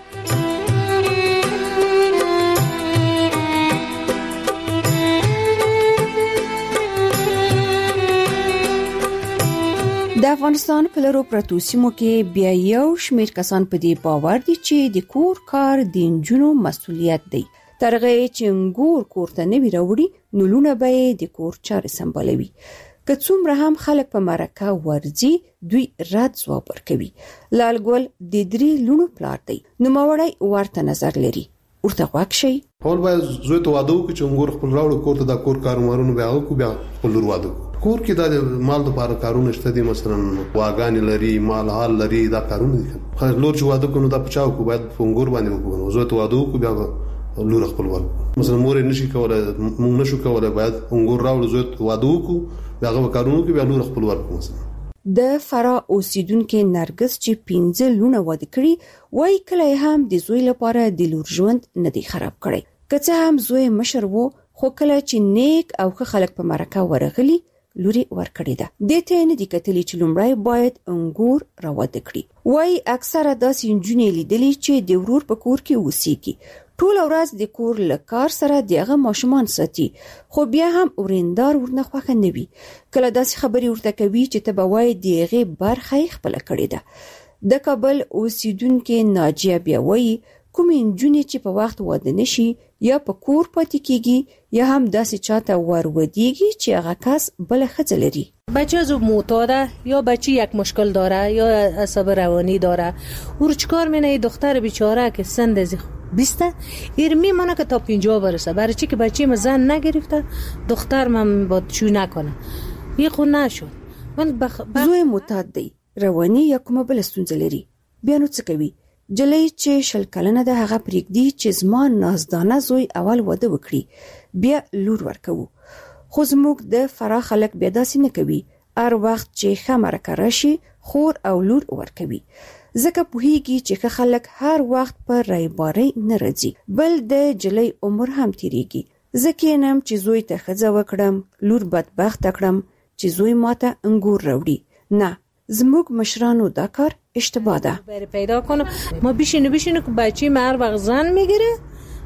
S19: د افغانستان په لرو پرتو سیمو کې بیا یو شمیر کسان په دې باور دي چې د کور کار د انجونو مسؤلیت دی. ترغه چې ګور کور ته نه وی راوړي نو لونه به د کور چارې سمبالوي. که څومره هم خلک په مرکه ورځي دوی رد ځواب ورکوي. لال ګل د درې لونو پلار دی نو ماوړی ورته نظر لري. ورته غوښ شي
S20: اول باید زوی ته واده وکړي چې موږ خپل راوړو کور ته د کور کارمارونو بیا وکړو بیا خپل لور واده کور کې د مال لپاره کارونه شته دي. مثلا واغان لري مال حال لري دا کارونه دي. خو لور چې واده کوي دا پچاو کو باید فنګور باندې وکړو. زوی ته واده وکړو بیا لور خپل ورکړو. مثلا مور نشي کولای موږ نشو کولای باید فنګور راوړو زوی ته واده وکړو بیا هغه کارونه کوي بیا لور خپل ورکړو. مثلا
S19: د فرا اوسیدونکو نرګس چې پنځه لونه واده کړي وای کله هم د زوی لپاره د لور ژوند نه دی خراب کړي. که څه هم زوی مشر وو خو کله چې نیک او ښه خلک په مرکه ورغلي لوري ورکړی ده. د ته نه د کتلی چې لومړی باید انګور راوده کړي. وای اکثره داسې انجونې لیدلې چې د ورور په کور کې وسیږي ټول ورځ د کور لکار سره دغه ماشومان ساتي خو بیا هم اوریندار ورنه خوخه نه وي. کله داسې خبري ورته کوي چې ته به وای دغه برخه خپل کړی ده. د کابل اوسیدونکو ناجیه بیا وای کوم انجونې چې په وخت واده نشي یا په کور پاتې کیږي یا هم داسې چاته ورودیږي چې هغه کس بل خځه لري.
S21: بچه از معتاده یا بچه یک مشکل داره یا عصب روانی داره او چیکار مینه دختر بیچاره که سن از بیست ایر میمونه که تا پنجاه برسه برای چی که بچه ما زن نگرفته دختر من با چو نکنه یه خو نشد. من بخ... بخ...
S19: زوی معتاد دی روانی یا کومه بل ستونزه لري بیا نو څه کوي. جلې چې شل کلنه ده هغه پرېږدي چې زما نازدانه زوی اول واده وکړي بیا لور ورکوو. خو زموږ د فرا خلک بیا داسې نه کوي. هر وخت چې ښه مرکه راشي خور او لور ورکوي ځکه پوهیږي چې ښه خلک هر وخت په رایبارۍ نه راځي بل د جلې عمر هم تیریږي. ځکه نم چې زوی ته ښځه وکړم لور بدبخت کړم چې زوی ماته انګور راوړي. نه زموږ مشرانو دا کار اشتباه ده.
S21: برای پیدا کنم ما بیشینو بیشینو که بچه ما هر وقت زن میگیره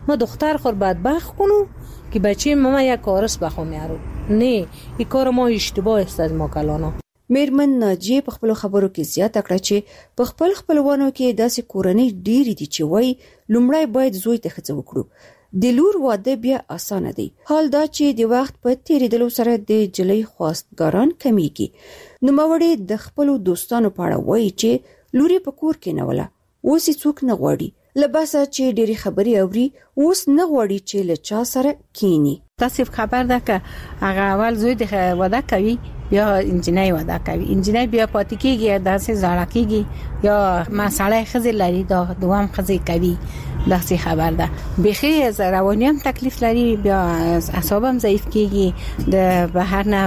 S21: ما دختر خور بدبخت کنو که بچه ما یک کارس بخوام یارو. نه این کار ما اشتباه است از ما کلانا.
S19: میرمن ناجیه په خپل خبرو کې زیاته کړه چې په خپل خپلوانو کې داسې کورنۍ ډېری دي چې وایي لومړی باید زوی ته ښځه وکړو. د لور واده بیا اسانه دی. حال دا چې د وخت په تیریدلو سره د جلۍ خواستګاران کمیږي. نوموړی د خپلو دوستانو په اړه وایي چې لوري په کور کې نه وله، اوس یې څوک نه غواړي. له باسه چې ډېرې خبرې اوري، اوس نه غواړي چې له چا سره کینی.
S3: تاسو خبر ده که هغه اول زوی د واده کوي بیا انجینای واده کوي، انجینای بیا پاتې کیږي داسې زړه کیږي یا مساله خزي لري دا دوام خزي کوي. داسې خبر ده بخي رواني هم تکلیف لري، بیا اعصاب هم ضعیف کیږي، د بهر نه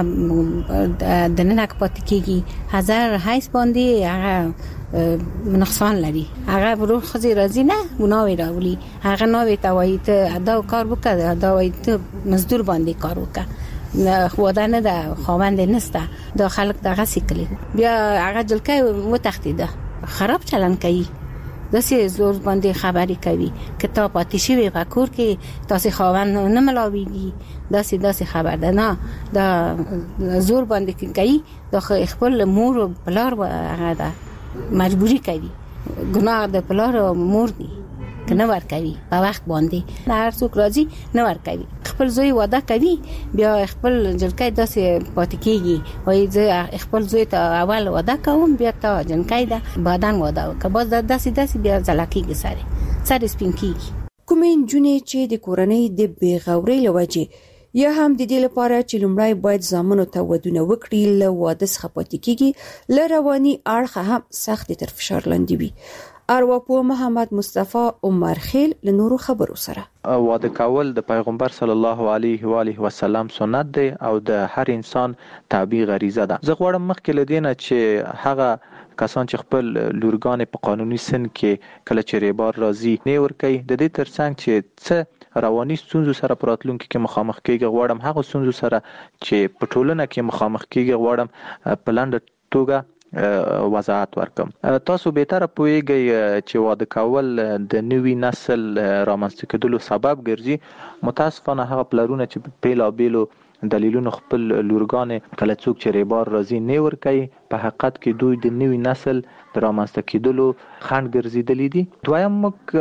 S3: د ننک پاتې کیږي، هزار حیث باندې هغه نقصان لري. هغه ورو خزي راځي نه وناوي راولي، هغه ناوي ته وایي ته دا کار وکړه، دا وایي ته مزدور باندې کار وکړه. واده نه ده، خاوند نسته، دا خلک دغه سیکلی بیا هغه جلکه و تختیده خراب چلن کوي. داسې زور باندې خبرې کوي که تا پاتې شوی په کور کې تاسې خاوند نه ملاویږي، داسې داسې خبر ده. نه دا زور باندې کوي، دا خپل مور و پلار هغه ده مجبوری کوي. ګناه د پلار و مور دی که نه ور کوي په وخت باندې، نه هر څوک راځي نه ور کوي. خپل زوی واده کوي بیا خپل جلکه داسې پاتې کیږي، وایي زه خپل زوی ته اول واده کوم بیا تا جنکه ده بعدن واده وکړه، باز داسې داسې بیا ځلکیږي، سره سر سپین کیږي.
S19: کومې نجونې چې د کورنۍ د بېغورۍ له وجې یا هم د دې لپاره چې لومړی باید زامنو ته ودونه وکړي له واده څخه پاتې کیږي، له رواني اړخه هم سخت تر فشار لاندې وي. ارواپوه محمد مصطفی عمر خیل له نورو خبرو سره
S6: واده کول د پیغمبر صلی الله علیه و آله وسلم سنت دی او د هر انسان طبیعي غریزه ده. زه غواړم مخکې له دې نه چې هغه کسان چې خپل لورګانې په قانوني سن کې کله چې ریبار راځي نه ورکوي، د دې ترڅنګ چې څه رواني ستونزو سره په راتلونکي کې مخامخ کېږي، غواړم هغه ستونزو سره چې په ټولنه کې مخامخ کېږي غواړم په لنډه توګه وضاحت ورکم. تاسو به تر پوهیږئ چې واده کول د نوي نسل رامنځته کېدلو سبب ګرځي. متاسفانه هغه پلرونه چې بیلا بیلو دلیلونو خپل لورګانې کله څوک چې ریبار راځي نه ورکوي، په حقیقت کې دوی د نوي نسل د رامنځته کېدلو خنډ ګرځېدلي دي. دویم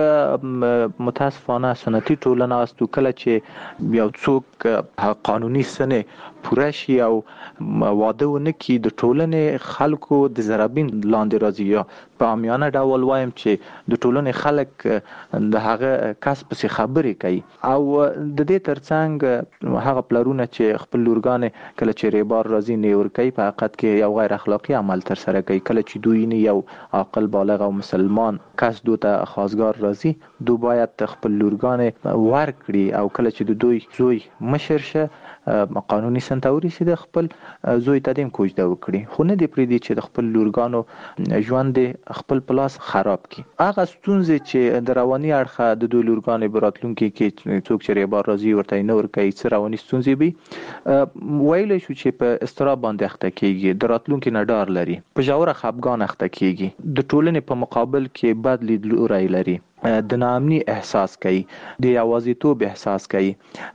S6: موږ متاسفانه سنتي ټولنه استو، کله چې یو څوک قانوني سن پوره شي او واده ونه کړي د ټولنې خلکو د ضربین لاندې راځي، یا په عامیانه ډول وایم چې د ټولنې خلک د هغه کس پسې خبرې کوي. او د دې ترڅنګ هغه پلرونه چې خپل لورګانې کله چې ریبار راځي نه ورکوي، په حقیقت کې یو غیر اخلاقی عمل تر سره کوي. کله چې دوی نه یو عاقل بالغ او مسلمان کس دوی ته خواستګار راځي، دوی باید خپل لورګانې ورکړي او کله چې د دوی زوی مشر شه قانوني سن ته ورسېده خپل زوی ته دیم کوجده وکړي، خو نه دی پرېږدي چې د خپل لورګانو ژوند خپل پلاس خراب کړي. هغه ستونزې چې د رواني اړخه د دوی لورګانې په راتلونکي کې څوک چې ریبار راځي ورته نه ورکوي، څه رواني ستونزې وي، ویلی شو چې په اضطراب باندې اخته کېږي، د راتلونکي نه ډار لري، په ژوره خفګان اخته کېږي، د ټولنې په مقابل کې بد لیدلوری لري، د ناامني احساس کوي، د یوازیتوب احساس کوي.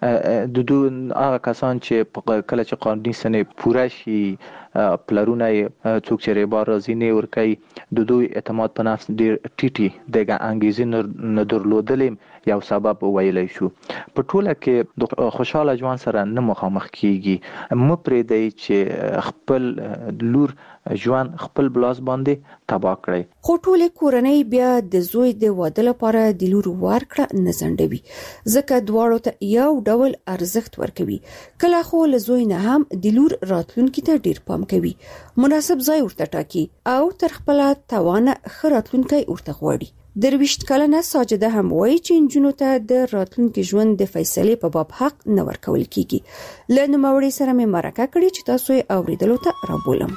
S6: د دوی هغه کسان چې کله چې قانوني سنې پوره شي پلرونه څوک چې ریبار راځي نه ورکوي، د دوی اعتماد په نفس ډېر ټیټي دغه انګیزې نه درلودلې یو سبب ویلی شو. په ټوله کې د خوشحاله ژوند سره نه مخامخ کیږي. مه پرېږدئ چې خپل لور ژوند خپل بلاس باندې تباه کړئ.
S19: خو ټولې کورنۍ بیا د زوی د واده لپاره د لور ورکړه نه ځنډوي، ځکه دواړو ته یو ډول ارزښت ورکوي. کله خو له زوی نه هم د لور راتلونکي ته ډېر پام کوي، مناسب ځای ورته ټاکي او تر خپله توانه ښه راتلونکی ورته غواړي. درویشت کلنه ساجده هم وایي چې نجونو ته د راتلونکي ژوند د فیصلې په باب حق نه ورکول کیږي. له نوموړي سره مې مرکه کړې چې تاسو یې اوریدلو ته رابولم.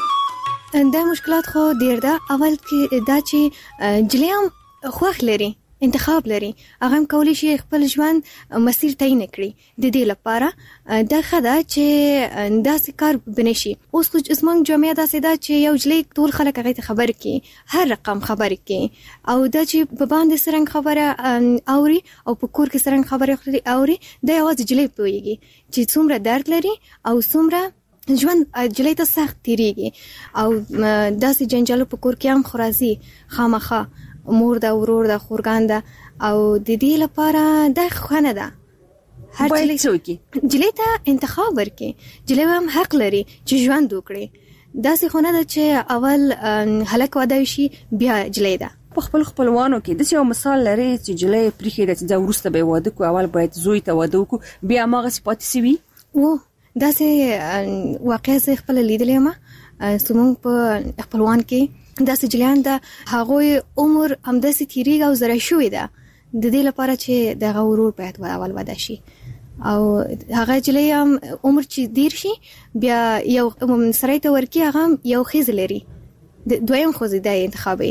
S18: دا مشکلات خو ډیر ده. اول کې دا چې جلې هم خوښ لري انتخاب لري هغه کولی شي خپل ژوند مسیر تعین کړي. د دې لپاره دا خدا چې داسې کار بنشي. اوس خو زمونږ جامعه داسې ده چې یو جلی ټول خلک هغه ته خبر کی، هر رقم خبر کی، او دا چې په باندې سرنګ خبره اوري او په کور کې سرنګ خبره اوري، دا یوازې جلی پويږي چې څومره درد لري او څومره ژوند جلی ته سخت تیریږي. او داسې جنجالو په کور کې هم خورازي خامخا مور دا ورور دا خورګان دا، او د دې لپاره دا خونه ده هر
S19: باید څوک
S18: جلی ته انتخاب ورکړي. جلی هم حق لري چې ژوند وکړي. داسې خونه ده چې اول هلک واده شي بیا جلی ده.
S19: په خپل خپلوانو کې د یو مثال لري چې جلی پریخي د چې ورسته به واده کو، اول باید زوی ته واده وکړو بیا ماغه صفات سوي.
S18: و داسې واقعي زه خپل لیدلې ما سمون په خپلوان کې داسې جلیان ده هغوی عمر همداسې تیریږي او زره شوی ده د دې لپاره چې دغه ورور باید اول واده شي، او هغه جلی هم عمر چې دیر شي بیا یو سړی ته ورکی هغه یو خیز لري دویم خوځي د انتخابي.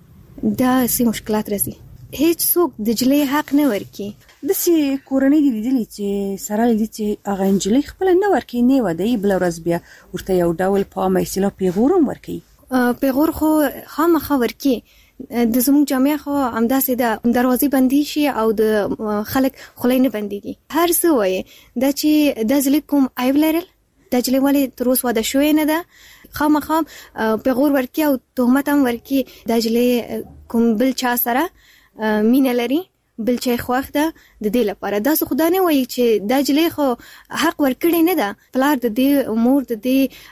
S18: دا سي مشکلات راځي. هیڅ څوک د جلی حق نه ورکی.
S19: د سي کورنۍ دی لیدلی چې سره لیدلی چې هغه انجلی خپل نه ورکی نه ودی بل ورځ بیا ورته یو ډول په مېسله پیغورم ورکی.
S18: پیغور خو خامخا ورکی. د زموږ جامعه خو همداسې ده دروازې بندي شي او د خلک خولې نه بنديږي. هر څه وایي دا چې د ځلې کوم عیب لرل د ځلې ولې تر اوسه واده شوی نه ده، خامخا پیغور ورکی او تهمت هم ورکی. د ځلې کوم بل چا سره مینه لري، بل چا خوښ ده، د دې لپاره دا څه خدای نه وایي چې د ځلې خو حق ورکړي نه ده. پلار د دې مور د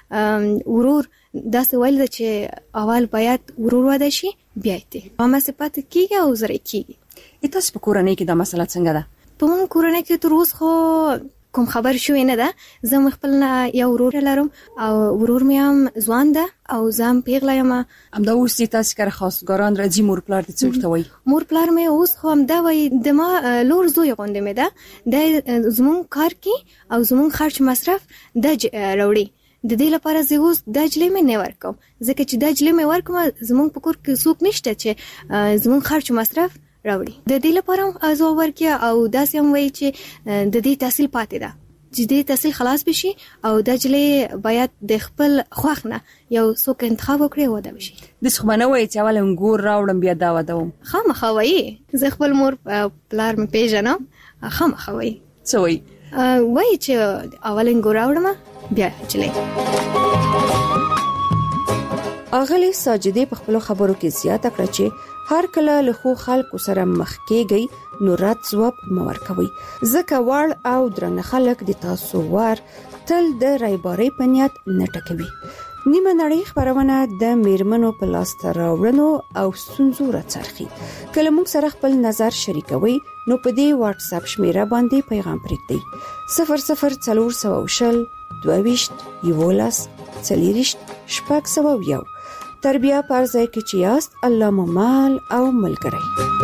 S18: دې ورور دا څه ویل ده چې اول باید ورور واده شي بیا ته ماما صفات کیږي او زره کیږي.
S19: تاسو په کورنۍ کې دا مسله څنګه ده؟
S18: په مون کورنۍ کې تر اوسه خو کوم خبر شوی نه ده. زه خپل یو ورور لرم او ورور مې هم ځوان ده او زم پیغله یم.
S19: همدا اوس تاسو کار خاصګاران راځي مور پلار دې څه ورته وایي؟
S18: مور پلار مې اوس خو هم دا وایي د ما لور زوی غونډه مې ده د زمون کار کې او زمون خرچ مصرف د راوړي. د دې لپاره زه اوس د جلی مې نه ورکوم ځکه چې د جلی مې ورکوم زمون په کور کې څوک نشته چې زمون خرچ مصرف راوړي. د دې لپاره ازو ورکیا او داسې هم وایي چې د دې تحصیل پاتې ده چې دې تحصیل خلاص بشي او د جلی باید د خپل خوښ نه یو څوک انتخاب وکړي او واده وشي.
S19: د څه باندې وایي چې اول انګور راوړم بیا دا واده وم؟
S18: خامخا وایي. زه خپل مور پلار مې پیژنم. خامخا وایي.
S19: څه وایي؟
S18: وایي چې اول انګور راوړم بیا جلی.
S19: اغلی ساجدی په خپل خبرو کې زیاته کړه چې هر کله له خو خلکو سره مخ کېږي نو رات ځواب مور کوي ځکه وړ او درنه خلک د تاسو ور تل د رایباري پنیات نه ټکوي. نیمه نړۍ خبرونه د میرمنو په لاس راوړنو او ستونزو راڅرخي. کله موږ سره خپل نظر شریکوي نو په دې واتس اپ شمیره باندې پیغام پرېږدئ صفر صفر څلور سوه وشل دوه ویشت یوولس څلېرویشت شپږ سوه یو. تر بیا پر ځای کې چې یاست الله مو مال او ملګری.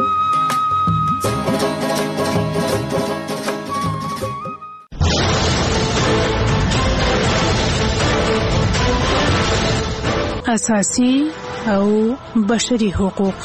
S7: اساسي او بشري حقوق.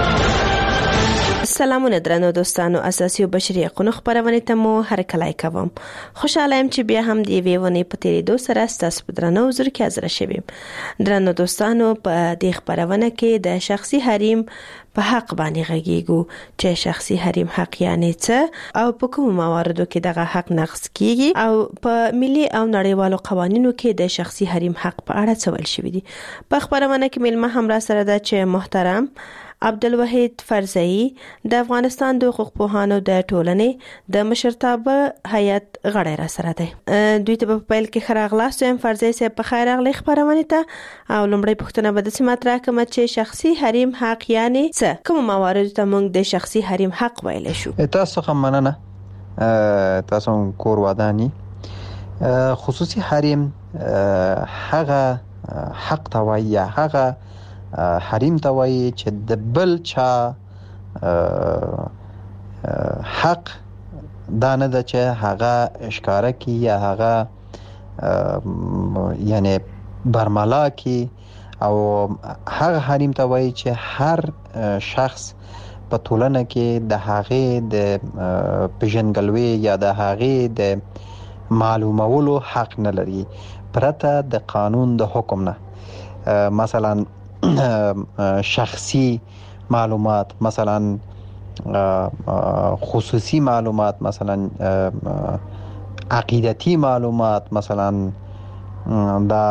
S8: سلامونه درنو دوستانو، اساسي او بشري حقوق خبرونه ته مو هر کله کوم. خوشاله يم چې بیا هم دی ویونه په تیرې دو سره ستاسو په درنو حضور کې حاضر شوم. درنو دوستانو، په دې خبرونه کې د شخصي حریم په حق باندې غږیږو چې شخصي حریم حق یعنی څه او په کوم مواردو کې دغه حق نقض کیږي او په ملي او نړیوالو قوانینو کې د شخصي حریم حق په اړه څه ویل شوی دی. په خبرونه کې ملما هم را سره ده چې محترم عبدالوحید فرزئی د افغانستان د حقوق پوهانو د ټولنې د مشرتابه هیئت غړی را سره دی. دوی ته په پیل کې خراغلاست یم فرزئی صاحب په خیر راغلی خبرونه ته او لومړی پوښتنه به د مطرح کوم چې شخصي حریم حق یعنی څه، کوم موارد ته موږ د شخصي حریم حق ویل شو؟
S10: تاسو هم مننه. تاسو کور ودانی خصوصي حریم هغه حق توای یا هغه حریم ته وایي چې د بل چا حق دا نه ده چې هغه اشکاره کی یا هغه یعنی برملا کی، او هغه حریم ته وایي چې هر شخص په ټولنه کې د هغې د پیژندګلوي یا د هغې د معلومولو حق نه لري پرته د قانون د حکم نه. مثلا شخصي معلومات، مثلا خصوصي معلومات، مثلا عقیدتی معلومات، مثلا دا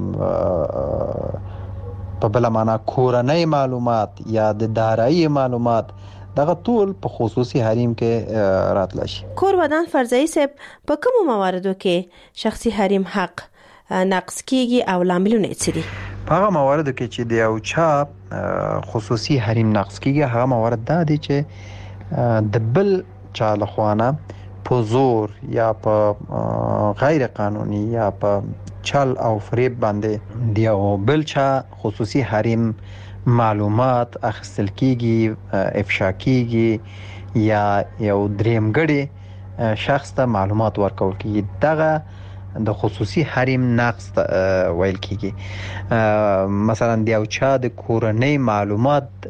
S10: په بل معنا کورنۍ معلومات یا د دارایی معلومات، دغه ټول په خصوصي حریم کې راتلی شي.
S8: کور ودان فرضي صاحب په کومو مواردو کې شخصي حریم حق نقض کیږي او لاملونه څه دي؟
S10: په هغه مواردو کې چې د یو چا خصوصي حریم نقض کیږي، هغه موارد دا دي چې د بل چا لخوانه په زور یا په غیر قانوني یا په چل او فریب باندې د یو بل چا خصوصي حریم معلومات اخیستل کیږي، افشا کیږي یا یو دریمګړی شخص ته معلومات ورکول کیږي. دغه د خصوصي حریم نقض ویل کیږي. مثلا د یو چا د کورنۍ معلومات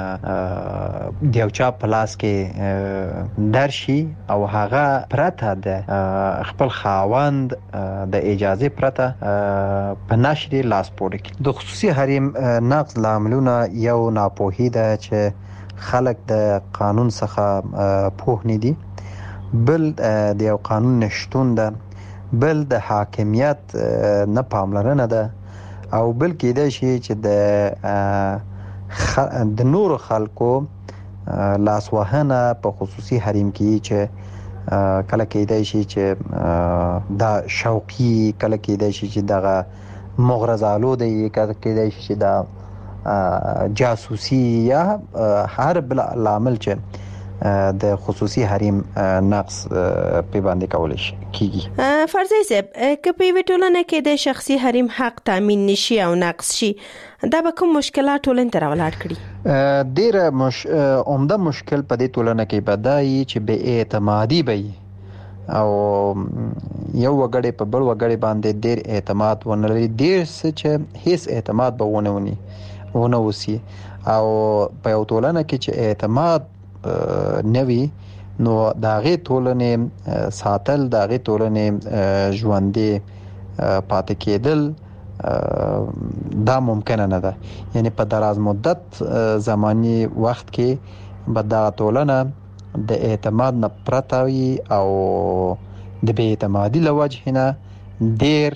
S10: د یو چا په لاس کې درشي او هغه پرته د خپل خاوند د اجازه پرته په نشر لاس پورې کړي. د خصوصي حریم نقض لاملونه یو ناپوهي ده چې خلک د قانون څخه پوه نه دي، بل د یو قانون نشټون ده، بل د حاکمیت نه پاملرنه ده، او بل کېدای شي چې د خ... د نورو خلکو لاسوهنه په خصوصي حریم کې چې کله کېدای شي چې دا شوقي، کله کېدای شي چې دغه مغرضالو دی، کله کېدای شي چې دا جاسوسي یا هر بل لامل چې د خصوصي حریم نقض په باندې کول شي کیږي.
S8: فرضي صاحب که په وی ټولنه کې د شخصي حریم حق تامین نشي او نقض شي، دا به کوم مشکلات ټولنې ته راولاړ کړي؟
S10: ډېر مش عمده مشکل په دې ټولنه کې بدایي چې بې اعتمادي به او یو وګړی په بل وګړی باندې ډېر اعتماد ونه لري، ډېر څه چې هیڅ اعتماد به ونه ونی ونه وسی. او په یو ټولنه کې چې اعتماد نوی نو د هغې ټولنې ساتل، د هغې ټولنې ژوندې پاتې کېدل دا ممکنه نه ده. یعنی په دراز مدت زماني وخت کې به دغه ټولنه د اعتماد نه پرته وي او د بې اعتمادي له وجې نه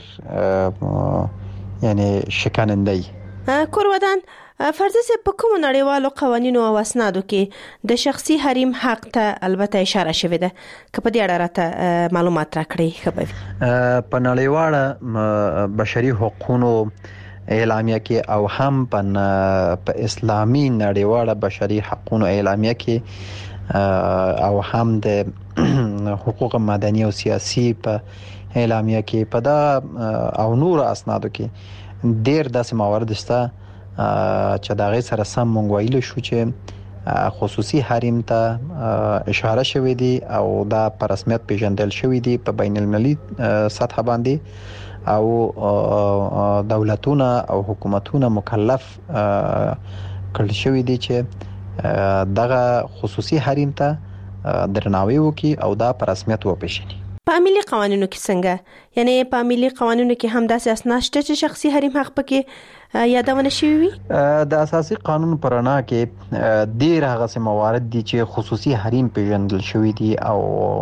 S10: ډېر یعنی شکننده وي.
S8: کور ودان فرضي صاحب په کومو نړیوالو قوانینو او اسنادو کې د شخصي حریم حق ته البته اشاره شوې ده؟ که په دې اړه راته معلومات راکړئ ښه به وي.
S10: په نړیواله بشري حقوقو اعلامیه کې او هم په اسلامي نړیواله بشري حقوقو اعلامیه کې او هم د حقوق مدني او سیاسي په اعلامیه کې په دا او نور اسنادو کې ډېر داسې موارد شته چې د هغې سره سم مونږ ویلی شو چې خصوصي حریم ته اشاره شوې دي او دا په رسمیت پیژندل شوي دي په بین المللي سطح باندې، او دولتونه او حکومتونه مکلف کړل شوي دي چې دغه خصوصي حریم ته درناوی وکړي او دا په رسمیت وپېژني.
S8: په ملي قوانینو کې څنګه؟ یعنی په ملي قوانینو کې هم داسې اسناد شته چې شخصي حریم حق پکې یادونه شوی وي؟
S10: د اساسي قانون پر رڼا کې ډېر هغه موارد دي چې خصوصي حریم پیژندل شوی دي او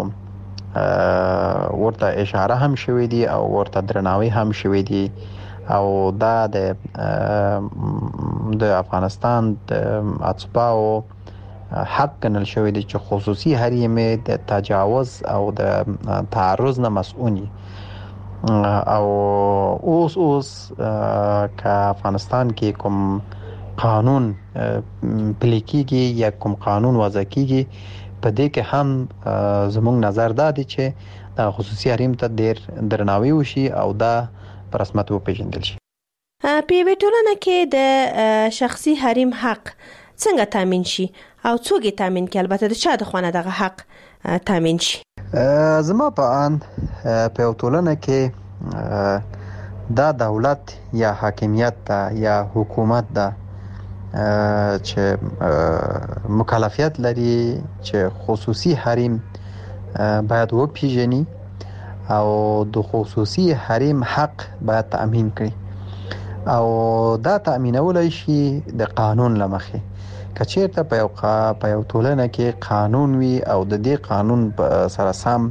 S10: ورته اشاره هم شوی دي او ورته درناوی هم شوی دي، او دا د د افغانستان د اتباعو حق ګڼل شوی دی چې خصوصي حریم د تجاوز او د تعرض نه مسؤونی. او اوس اوس که افغانستان کې کوم قانون پلی کیږي یا کوم قانون وضع کیږي، په دې کې هم زموږ نظر دا دی چې د خصوصي حریم ته ډېر درناوی وشي او دا په رسمیت وپېژندل شي.
S8: په یوې ټولنه کې د شخصي حریم حق څنګه تامین شي او څوک یې تامین کوي؟ البته د چا د خوا نه دغه حق تامین شي؟
S10: زما په اند په یو ټولنه کې دا دولت یا حاکمیت ده یا حکومت ده چې مکلفیت لري چې خصوصي حریم باید وپیژني او د خصوصي حریم حق باید تأمین کړي او دا تأمینولای شي د قانون لمخې. کچېرته په یو په یو ټولنه کې قانون وي او د دې قانون سره سم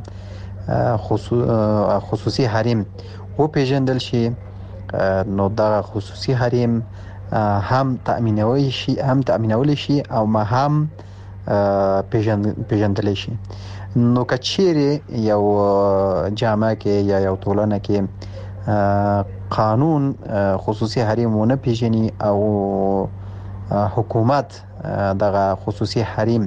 S10: خصوصي حریم وپیژندل شي نو دا خصوصي حریم هم تأمینوي شي هم تأمینول شي او ما هم پیژندل شي. نو کچېره یو جامعه کې یا یو ټولنه کې قانون خصوصي حریم ونه پیژني او حکومت دغه خصوصي حریم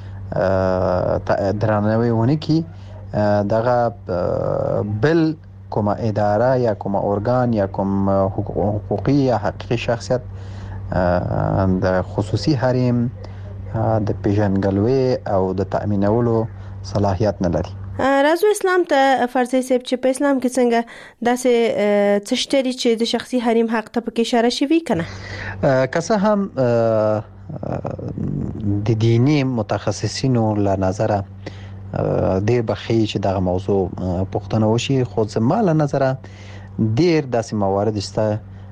S10: درناوی ونه کی دغه بل کومه اداره یا کومه ارګان یا کوم حقوقي یا حقيقي شخصیت د خصوصي حریم د پیژنګلوي او د تأمینولو صلاحیت نه لري.
S8: راځو اسلام ته فرضي سب چې په اسلام کې څنګه داسې څشتري چې د شخصي حریم حق ته پکې اشاره شوی کنه.
S10: که څه هم د دینی متخصصینو له نظره ډېر بخي چې دغه موضوع پوښتنه وشي خو زما له نظره ډېر داسې موارد شته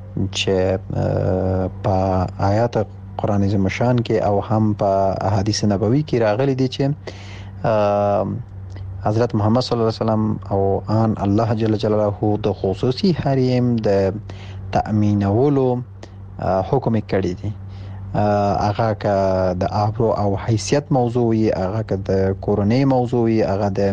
S10: چې په آیات قرآن عظیم شان کې او هم په احادیث نبوي کې راغلي دي چې حضرت محمد صلی الله علیه وسلم او ان الله جل جلاله د خصوصي حریم د تأمینولو حکم کړی دی. هغه که د آبرو او حیثیت موضوعي، هغه که د کورنۍ موضوعي، هغه د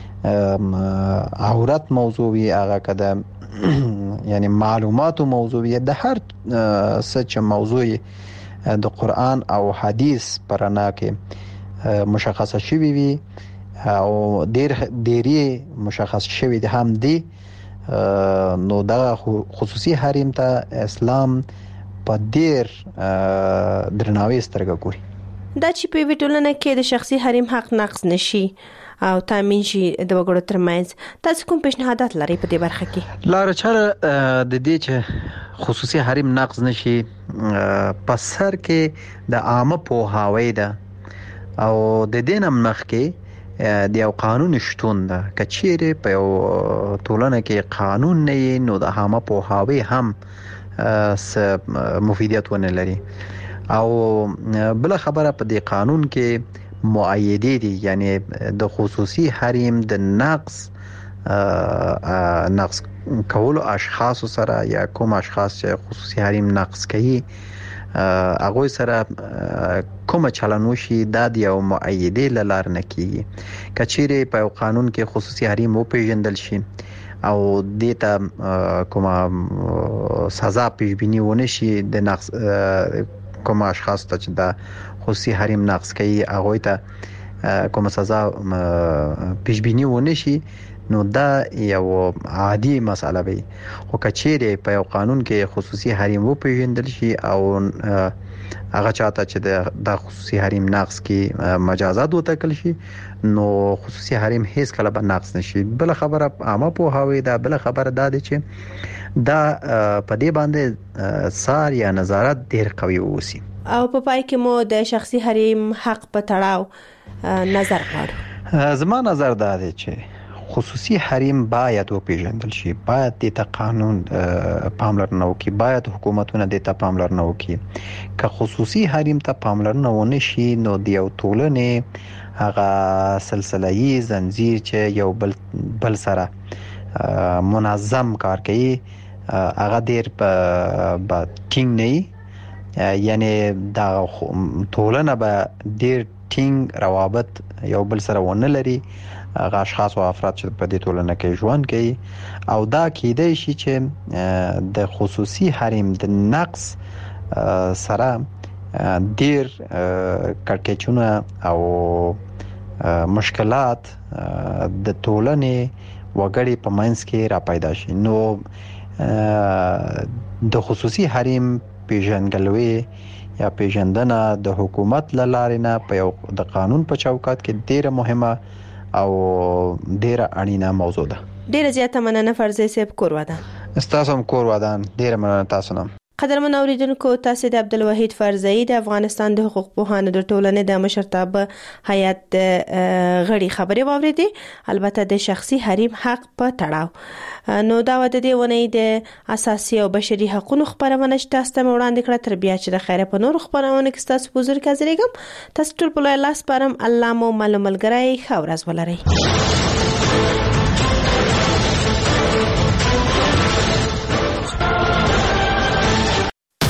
S10: عورت موضوعي، هغه که د یعنی معلوماتو موضوعي، د هر څه چې موضوعي د قرآن او حدیث پرانا کې مشخصه شوی وي او ډیر ډیری مشخص شوی دی هم دی، نو دا خصوصي حریم ته اسلام په ډیر درناوي سترګه ګوري.
S8: دا چې په ویټولنه کې د شخصي حریم حق نقض نشي او تامین شي د وګړو ترمنځ، تاسو کوم پیشنهادات لرئ په دې برخه کې؟
S10: لاره چاره د دې چې خصوصي حریم نقض نشي په سر کې د عامه پوهاوی ده او د دې نه مخکې د یو قانون شتون ده. کچېره په یو ټولنه کې قانون نه نو د عامه پوهاوی هم س مفیدیت ونه لري او بل خبره په دې قانون کې مؤیدې دي، یعنی د خصوصي حریم د نقص نقص کولو اشخاص سره یا کوم اشخاص چې خصوصي حریم نقص کوي هغه سره کوم چلنوشي د یو مؤیدې لار نه کیږي. کچېره په قانون کې خصوصي حریم او پیژندل شي او دیتا کومه سزا پیشبینی ونه شي د نقص کوم اشخاص ته چې د خصوصي حریم نقض کوي هغه ته کومه سزا پیشبینی ونه شي، نو دا یو عادي مسله وي. خو کچېره په یو قانون کې خصوصي حریم و پیژندل شي او هغه چاته چې د خصوصي حریم نقض کې مجازات وټاکل شي، نو خصوصي حریم هیڅ کله به نقض نشي. بل خبره عامه پوهاوی دا، بل خبره دا دي چې دا په دې باندې سار یا نظارت ډیر قوي وسی.
S8: او په پای کې مو د شخصي حریم حق په تړاو نظر غواړو.
S10: زما نظر دا دی چې خصوصي حریم باید وپیژندل شي، باید د قانون پاملرنه وکړي، باید حکومتونه د ته پاملرنه وکړي. که خصوصي حریم ته پاملرنه ونه شي نو د یو ټولنې هغه سلسله‌ای زنجیر چې یو بل بل سره منظم کار کوي هغه ډیر په ټینګ نه، یعنی دا ټولنه به ډیر ټینګ روابط یو بل سره ونه لري، هغه اشخاص او افراد چې په دې ټولنه کې ژوند کوي، او دا کېدای شي چې د خصوصي حریم د نقص سره ډیر کړکېچونه او مشکلات د ټولنې وګړي په منځ کې را پیدا شي. نو د خصوصي حریم پیژنګلوي یا پیژندنه د حکومت لاره نه په یو د قانون په چوکاټ کې ډیره مهمه او ډیره اړینه موضوع ده.
S8: ډیره زیاته مننه فرضي صاحب، کور ودان.
S10: استاسو هم کور ودان، ډیره مننه تاسو نه.
S8: قدرمن اوریدونکو تاسو د عبدالوحید فرزئی د افغانستان د حقوق پوهانو د ټولنې د مشرتابه هیئت غړي خبرې واوریدې، البته د شخصي حریم حق په تړاو. نو دا د دې ونې د اساسي او بشري حقوقو خبرونه چې تاسو ته وړاندې کړه، تر بیا چې د خیره په نور خبرونه کې تاسو په حضور کې حاضرېږم. تاسو ټول په لاس پرم الله مو مل ملګری خو ورځ ولرئ.